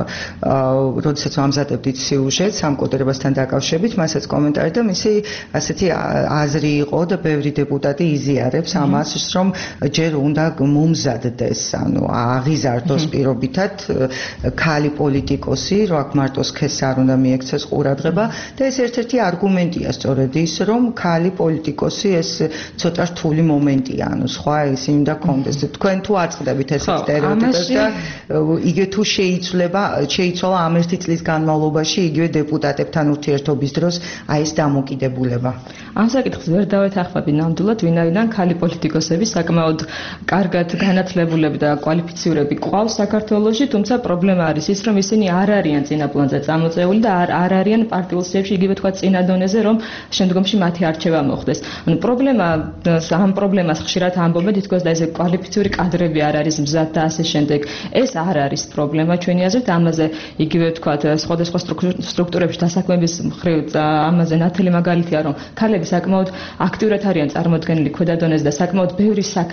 როდესაც ამზადებდით სიუჟეტს ამ კვოტირებასთან დაკავშირებით, მასაც კომენტარი და მისი ასეთი აზრი იყო და ბევრი დეპუტატი იზიარებს ამ აზრს, რომ ჯერ უნდა მომზადდეს, ანუ აღიზარდოს პირობითად ქალი პოლიტიკოსი, რომ აქ მარტო სქესს არ უნდა მიექცეს ყურადღება და ეს ერთ-ერთი არგუმენტია სწორედ ის, რომ ქალი პოლიტიკოსი ეს ცოტა რთული მომენტია, ანუ სხვა ისინი უნდა კონდეს. თქვენ თუ აწყდებით ეს სტერეოტიპებს და იგივე თუ შეიცვლება, შეიცვალა ამ ერთი წლის განმავლობაში იგივე დეპუტატებთან ურთიერთობის დროს აი ეს დამოკიდებულება. ამ საკითხს ვერ დავეთანხმები ნამდვილად, ვინაიდან ქალი პოლიტიკოსები საკმაოდ კარგად განათლებულები და კვალიფიცირებული ყავს საქართველოში, თუმცა პრობლემა არის ის, რომ ისინი არ არიან წინა პლანზე წამოწეული და არ არ არიან პარტიულ სიებში, იგივე თქვა წინა დონეზე, რომ შემდგომში მათი არჩევა მოხდეს. ანუ პრობლემა ამ პრობლემას ხშირად ამბობენ, თითქოს და ესე კვალიფიციური კადრები არ არის მზად და ასე შემდეგ. ეს არ არის პრობლემა ჩვენი აზრით, ამაზე იგივე თქვა სხვადასხვა სტრუქტურებში დასაქმების მხრივ ამაზე ნათელი მაგალითია, რომ ქალები საკმაოდ აქტიურად არიან წარმოდგენილი ქვედა დონეზე და საკმაოდ ბევრი საქმე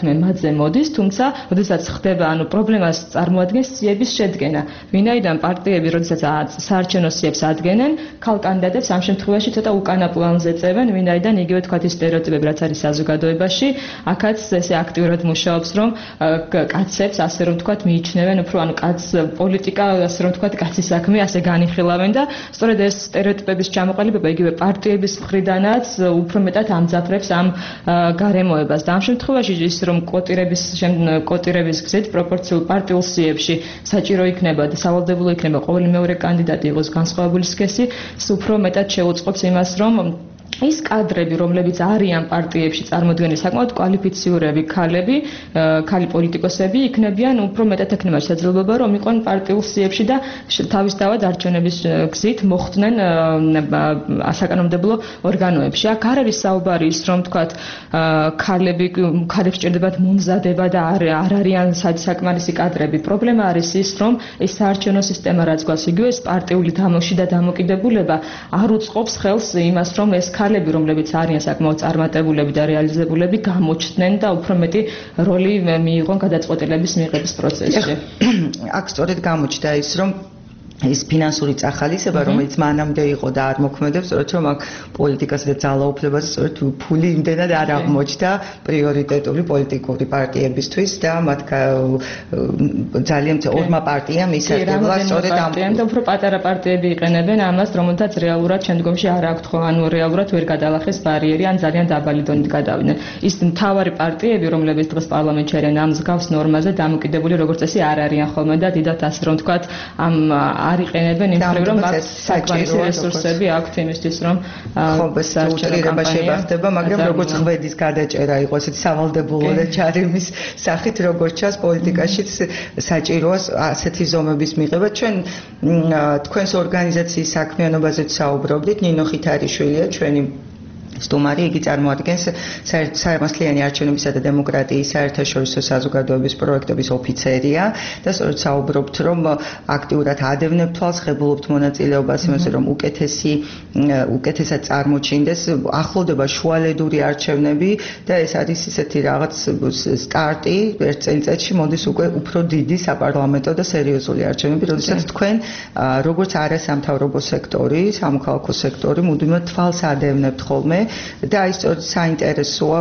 საქმე მათზე მოდის, თუმცა, როდესაც ხდება, ანუ პრობლემას წარმოადგენს სიების შედგენა. ვინაიდან პარტიები, როდესაც საარჩევნო სიებს ადგენენ, ქალ კანდიდატებს ამ შემთხვევაში ცოტა უკანა პლანზე წევენ, ვინაიდან იგივე თქვათ ის სტერეოტიპები, რაც არის საზოგადოებაში, აქაც ესე აქტიურად მუშაობს, რომ კაცებს, ასე რომ თქვათ, მიიჩნევენ უფრო, ანუ კაც პოლიტიკა, ასე რომ თქვათ, კაცის საქმე, ასე განიხილავენ და სწორედ ეს სტერეოტიპების ჩამოყალიბება იგივე პარტიების მხრიდანაც უფრო მეტად ამძაფრებს ამ გარემოებას და ამ შემთხვევაში ის რომ კვოტირების კვოტირების გზით პროპორციულ პარტიულ სიებში საჭირო იქნება და სავალდებულო იქნება ყოველი მეორე კანდიდატი იყოს განსხვავებული სქესი, ის უფრო მეტად შეუწყობს იმას, რომ ის კადრები, რომლებიც არიან პარტიებში წარმოდგენილი საკმაოდ კვალიფიციურები ქალები, ქალი პოლიტიკოსები იქნებიან უფრო მეტად ექნება შესაძლებლობა, რომ იყვნენ პარტიულ სიებში და თავისთავად არჩევნების გზით მოხვდნენ საკანონმდებლო ორგანოებში. აქ არ არის საუბარი ის, რომ თქვათ ქალები, ქალებს სჭირდებათ მომზადება და არ არიან საკმარისი კადრები. პრობლემა არის ის, რომ ეს საარჩევნო სისტემა რაც გვაქვს, იგივე ეს პარტიული დამოში და დამოკიდებულება არ უწყობს ხელს იმას, რომ ეს ქალები, რომლებიც არიან საკმაოდ წარმატებულები და რეალიზებულები, გამოჩნდნენ და უფრო მეტი როლი მიიღონ გადაწყვეტილების მიღების პროცესში. აქ სწორედ გამოჩნდა ის, რომ ის ფინანსური წახალისება, რომელიც მანამდე იყო და არ მოქმედებს, სწორედ რომ აქ პოლიტიკასა და ძალაუფლებაზე სწორედ ფული იმდენად არ აღმოჩნდა პრიორიტეტული პოლიტიკური პარტიებისთვის და მათ ძალიან ორმა პარტიამ ისარგებლა სწორედ ამ და უფრო პატარა პარტიები იყენებენ ამას, რომელთაც რეალურად შემდგომში არ აქვთ ხო, ანუ რეალურად ვერ გადალახეს ბარიერი ან ძალიან დაბალი დონით გადავიდნენ. ის მთავარი პარტიები, რომლებიც დღეს პარლამენტში არიან, ამ მსგავს ნორმაზე დამოკიდებული როგორც წესი არ არიან ხოლმე და დიდათ ასე რომ თქვათ ამ არ იყენებენ იმ მხრივ, რომ მათ საკმარისი რესურსები აქვთ იმისთვის, რომ უტრირება შეგახდება, მაგრამ როგორც ღვედის გადაჭერა იყო ესეთი სავალდებულო და ჯარიმის სახით, როგორც ჩანს პოლიტიკაშიც საჭიროა ასეთი ზომების მიღება. ჩვენ თქვენს ორგანიზაციის საქმიანობაზეც საუბრობდით, ნინო ხითარიშვილია, ჩვენი სტუმარი, იგი წარმოადგენს საერთაშორისო არჩევნებისა და დემოკრატიის საერთაშორისო საზოგადოების პროექტების ოფიცერია და სწორედ საუბრობთ, რომ აქტიურად ადევნებთ თვალს, ღებულობთ მონაწილეობას იმაზე, რომ უკეთესი უკეთესად წარმოჩინდეს, ახლოვდება შუალედური არჩევნები და ეს არის ისეთი რაღაც სტარტი ერთ წელიწადში მოდის უკვე უფრო დიდი საპარლამენტო და სერიოზული არჩევნები, როდესაც თქვენ როგორც არასამთავრობო სექტორი, სამოქალაქო სექტორი მუდმივად თვალს ადევნებთ ხოლმე და ის საინტერესოა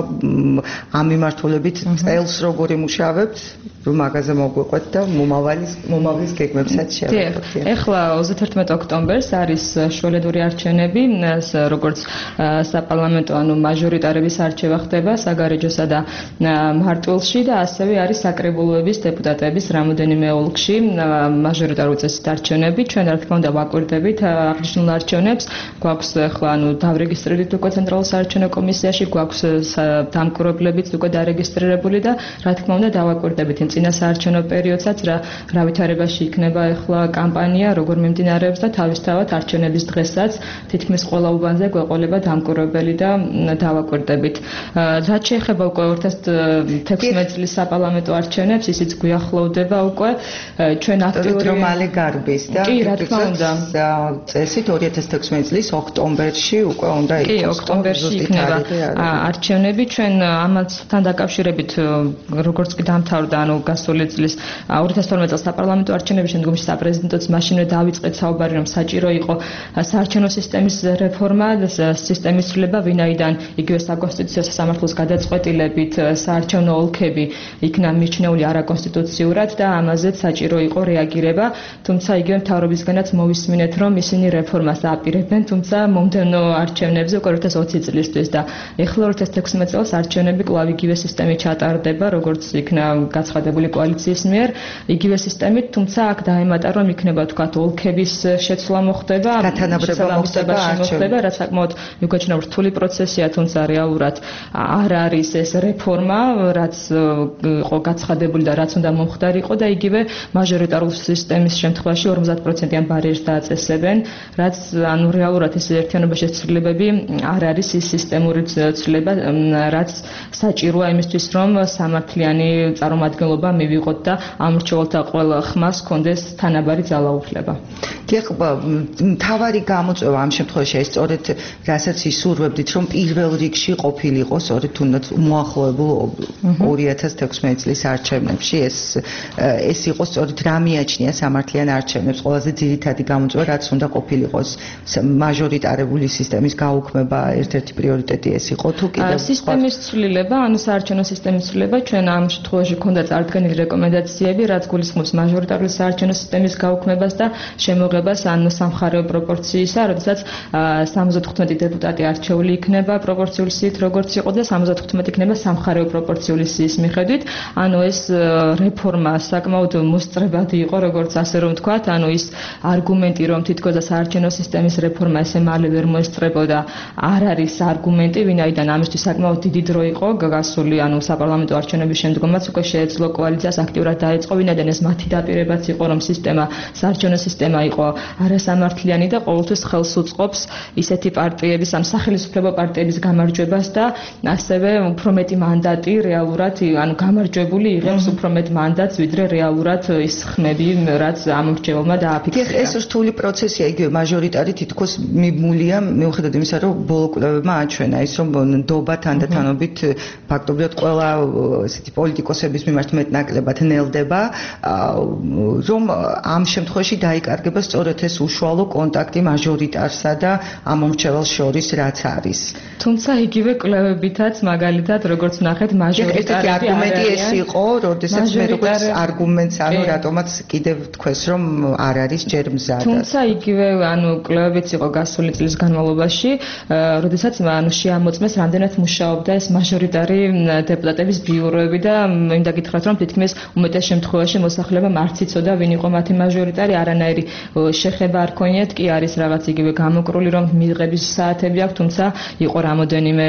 ამ მიმართულებით წელს როგორი მუშაობთ, რომ მაგაზე მოგვიყვეთ და მომავალის მომავლის გეგმებსაც შევეხოთ. ეხლა ოცდაერთმეტი ოქტომბერს არის შუალედური არჩევნები, როგორც საპარლამენტო, ანუ მაჟორიტარების არჩევა ხდება საგარეჯოსა და მარტვილში და ასევე არის საკრებულოების დეპუტატების რამოდენიმე ოლქში მაჟორიტარული წესით არჩევნები. ჩვენ რა თქმა უნდა ვაკვირდებით აღნიშნულ არჩევნებს. გვაქვს ეხლა ანუ დავრეგისტრირდით უკვე ცენტრალურ საარჩევნო კომისიაში, გვაქვს დამკვირვებლებიც უკვე დარეგისტრირებული და რა თქმა უნდა დავაკვირდებით იმ წინა საარჩევნო პერიოდსაც, რა რა ვითარებაში იქნება ეხლა კამპანია, როგორ მიმდინარეობს და თავისთავად არჩევნების დღესაც თითქმის ყველა უბანზე გვეყოლება დამკვირვებელი და დავაკვირდებით. რაც შეეხება უკვე ორ ათას თექვსმეტ წლის საპარლამენტო არჩევნებს, ისიც გვიახლოვდება უკვე ჩვენ აქტიური რომ მალე გარბის და კი, რა თქმა უნდა. წესით ორი ათას თექვსმეტი წლის ოქტომბერში უკვე უნდა კი, ოქტომბერში იქნება არჩევნები. ჩვენ ამასთან დაკავშირებით როგორც კი დამთავრდა, ანუ გასული წლის ორი ათას თორმეტ წელს საპარლამენტო არჩევნები, შემდგომში საპრეზიდენტოც მაშინვე დაიწყეთ საუბარი, რომ საჭირო იყო საარჩევნო სისტემის რეფორმა, სისტემის ცვლილება, ვინაიდან იგივე საკონსტიტუციო სასამართლოს გადაწყვეტილებით საარჩევნო ოლქები იქნა მიჩნეული არაკონსტიტუციურად და ამაზეც საჭირო იყო რეაგირება, თუმცა იგივე მთავრობისგანაც მოვისმინეთ, რომ ისინი რეფორმას აპირებენ, თუმცა მომდევნო არჩევნებზე უკვე ორი ათას ოცი წლისთვის და ეხლა ორი ათას თექვსმეტ წელს არჩევნები კვლავ იგივე სისტემით ჩატარდება, როგორც იქნა გაცხადებული კოალიციის მიერ, იგივე სისტემით, თუმცა აქ დაემატა, რომ იქნება თქვათ ოლქების შეცვლა მოხდება, გათანაბრება მოხდება, მოხდება, რაც საკმაოდ მიგოჩნდა რთული პროცესია, თუმცა რეალურად არ არის ეს რეფორმა, რაც იყო გაცხადებული და რაც უნდა მომხდარიყო და იგივე მაჟორიტარული სისტემის შემთხვევაში ორმოცდაათ პროცენტიან ბარიერს დააწესებენ, რაც ანუ რეალურად ეს ერთიანობაში ცვლილებები არ არის ის სისტემური ცვლილება, რაც საჭიროა იმისთვის, რომ სამართლიანი წარმომადგენლობა მივიღოთ და ამ მრჩეველთა ყველა ხმას ჰქონდეს თანაბარი ძალაუფლება. თავარი გამოწვევა ამ შემთხვევაში ეს სწორედ რასაც ისურვებდით, რომ პირველ რიგში ყოფილიყო სწორედ თუნდაც მოახლოებულ ორი ათას თექვსმეტი წლის არჩევნებში ეს ეს იყო სწორედ რა მიაჩნია სამართლიან არჩევნებს ყველაზე ძირითადი გამოწვევა, რაც უნდა ყოფილიყოს მაჟორიტარული სისტემის გაუქმება ერთ-ერთი პრიორიტეტი ეს იყო თუ კიდევ სისტემის ცვლილება, ანუ საარჩევნო სისტემის ცვლილება ჩვენ ამ შემთხვევაში ქონდა წარდგენილი რეკომენდაციები, რაც გულისხმობს მაჟორიტარული საარჩევნო სისტემის გაუქმებას და შემოღებას ან სამხარეო პროპორციისა, როდესაც სამოცდათხუთმეტი დეპუტატი არჩეული იქნება პროპორციული სიით, როგორც იყო და სამოცდათხუთმეტი იქნება სამხარეო პროპორციული სიის მიხედვით. ანუ ეს რეფორმა საკმაოდ მოსწრებადი იყო, როგორც ასე რომ ვთქვათ, ანუ ის არგუმენტი, რომ თითქოს საარჩევნო სისტემის რეფორმა ესე მალე ვერ მოესწრებოდა, არ არის არგუმენტი, ვინაიდან ამისთვის საკმაოდ დიდი დრო იყო გასული, ანუ საპარლამენტო არჩევნების შემდგომაც უკვე შეეძლო კოალიციას აქტიურად დაეწყო, ვინაიდან ეს მათი დაპირებაც იყო, რომ სისტემა, საარჩევნო სისტემა იყო არასამართლიანი და ყოველთვის ხელს უწყობს ისეთი პარტიების, ან სახელმწიფო პარტიების გამარჯვებას და ასევე უფრო მეტი მანდატი რეალურად, ანუ გამარჯვებული იღებს უფრო მეტ მანდატს, ვიდრე რეალურად ის ხმები, რაც ამომრჩეველმა დააფიქსირა. ეს რთული პროცესია, იგივე მაჟორიტარი თითქოს მიბმულია, მიუხედავად იმისა, რომ ბოლო კვლევებმა აჩვენა ის, რომ ნდობა თანდათანობით ფაქტობრივად ყველა ესეთი პოლიტიკოსების მიმართ მეტნაკლებად ნელდება, რომ ამ შემთხვევაში დაიკარგება სწორედ ეს უშუალო კონტაქტი მაჟორიტარსა და ამომრჩეველს შორის რაც არის. თუმცა იგივე კვლევებითაც მაგალითად როგორც ნახეთ მაჟორიტარი არგუმენტი ეს იყო, როდესაც მე როგორც არგუმენტს, ანუ რატომაც კიდევ თქვეს, რომ არ არის ჯერ მზად. თუმცა იგივე ანუ კვლევებიც იყო გასული წლის განმავლობაში, როდესაც ანუ შეამოწმეს რამდენად მუშაობდა ეს მაჟორიტარი დეპუტატების ბიუროები და მინდა გითხრათ, რომ თითქმის უმეტეს შემთხვევაში მოსახლებამ არც იცოდა ვინ იყო მათი მაჟორიტარი, არანაირი შეხება არ ქონიათ, კი არის რაღაც იგივე გამოკრული, რომ მიღების საათები აქვს, თუმცა იყო რამოდენიმე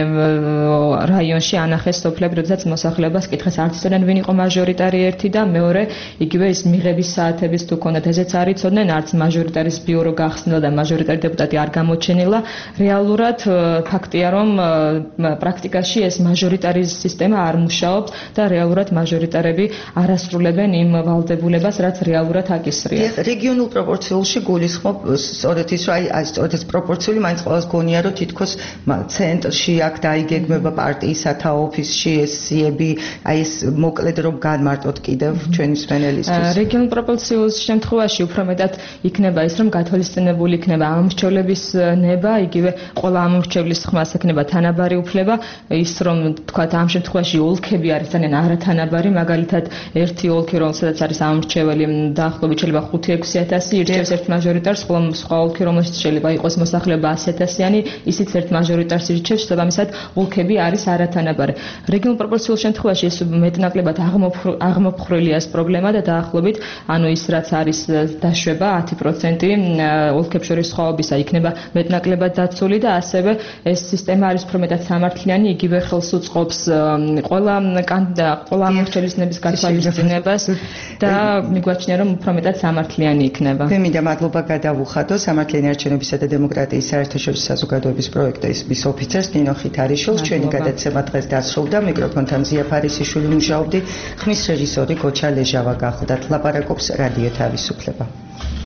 რაიონში ანახეს სოფლები, როდესაც მოსახლეობას კითხეს არც იცოდნენ ვინ იყო მაჟორიტარი ერთი და მეორე იგივე ის მიღების საათების თუ ქონდათ ესეც არ იცოდნენ, არც მაჟორიტარის ბიურო გახსნილა და მაჟორიტარი დეპუტატი არ გამოჩენილა. რეალურად ფაქტია, რომ პრაქტიკაში ეს მაჟორიტარის სისტემა არ მუშაობს და რეალურად მაჟორიტარები არ ასრულებენ იმ ვალდებულებას, რაც რეალურად აკისრიათ. რეგიონულ პროპორციულში გულისხმობ სწორედ ის, რომ აი სწორედ ეს პროპორციული მაინც ყველას გონია, რომ თითქოს ცენტრში აქ დაიგეგმება პარტიის სათაო ოფისში ეს სიები, აი ეს მოკლედ რომ განმარტოთ კიდევ ჩვენი მსმენელისთვის. რეგიონულ პროპორციულ შემთხვევაში უფრო მეტად იქნება ის, რომ გათვალისწინებული იქნება ამომრჩევლების ნება, იგივე ყველა ამომრჩევლის ხმას ექნება თანაბარი უფლება, ის რომ თქვათ ამ შემთხვევაში ოლქები არის ძალიან არათანაბარი, მაგალითად ერთი ოლქი რომ სადაც არის ამომრჩეველი დაახლოებით შეიძლება ხუთი ექვსი ათასი ირჩევს ერთ მაჟორიტარს, ხოლო სხვა ოლქი რომელშიც შეიძლება იყოს მოსახლეობა ასი ათასიანი, ისიც ერთ მაჟორიტარს ირჩევს, შესაბამისად ოლქები არის არათანაბარი. რეგიონულ პროპორციულ შემთხვევაში ეს მეტნაკლებად აღმოფხრილია ეს პრობლემა და დაახლოებით ანუ ის რაც არის დაშვება ათი პროცენტი ოლქებს შორის სხვაობისა იქნება მეტნაკლებად დაცული და ასევე ეს სისტემა არის უფრო მეტად სამართლიანი, იგივე ხელს უწყობს ყველა ყველა ამორჩევის ნების გათვალისწინებას და მიგვაჩნია რომ უფრო მეტად სამართლიანი იქნება. მე მინდა მადლობა გადავუხადო სამართლიანი არჩევნებისა და დემოკრატიის საერთაშორისო საზოგადოების პროექტის ოფიცერს ნინო ხითარიშვილს. ჩვენი გადაცემა დღეს დასრულდა. მიკროფონთან ზია ფარისიშვილი მუშაობდი. ხმის რეჟისორი გოჩა ლეჟავა გახლდათ. ლაპარაკობს რადიო თავისუფლება.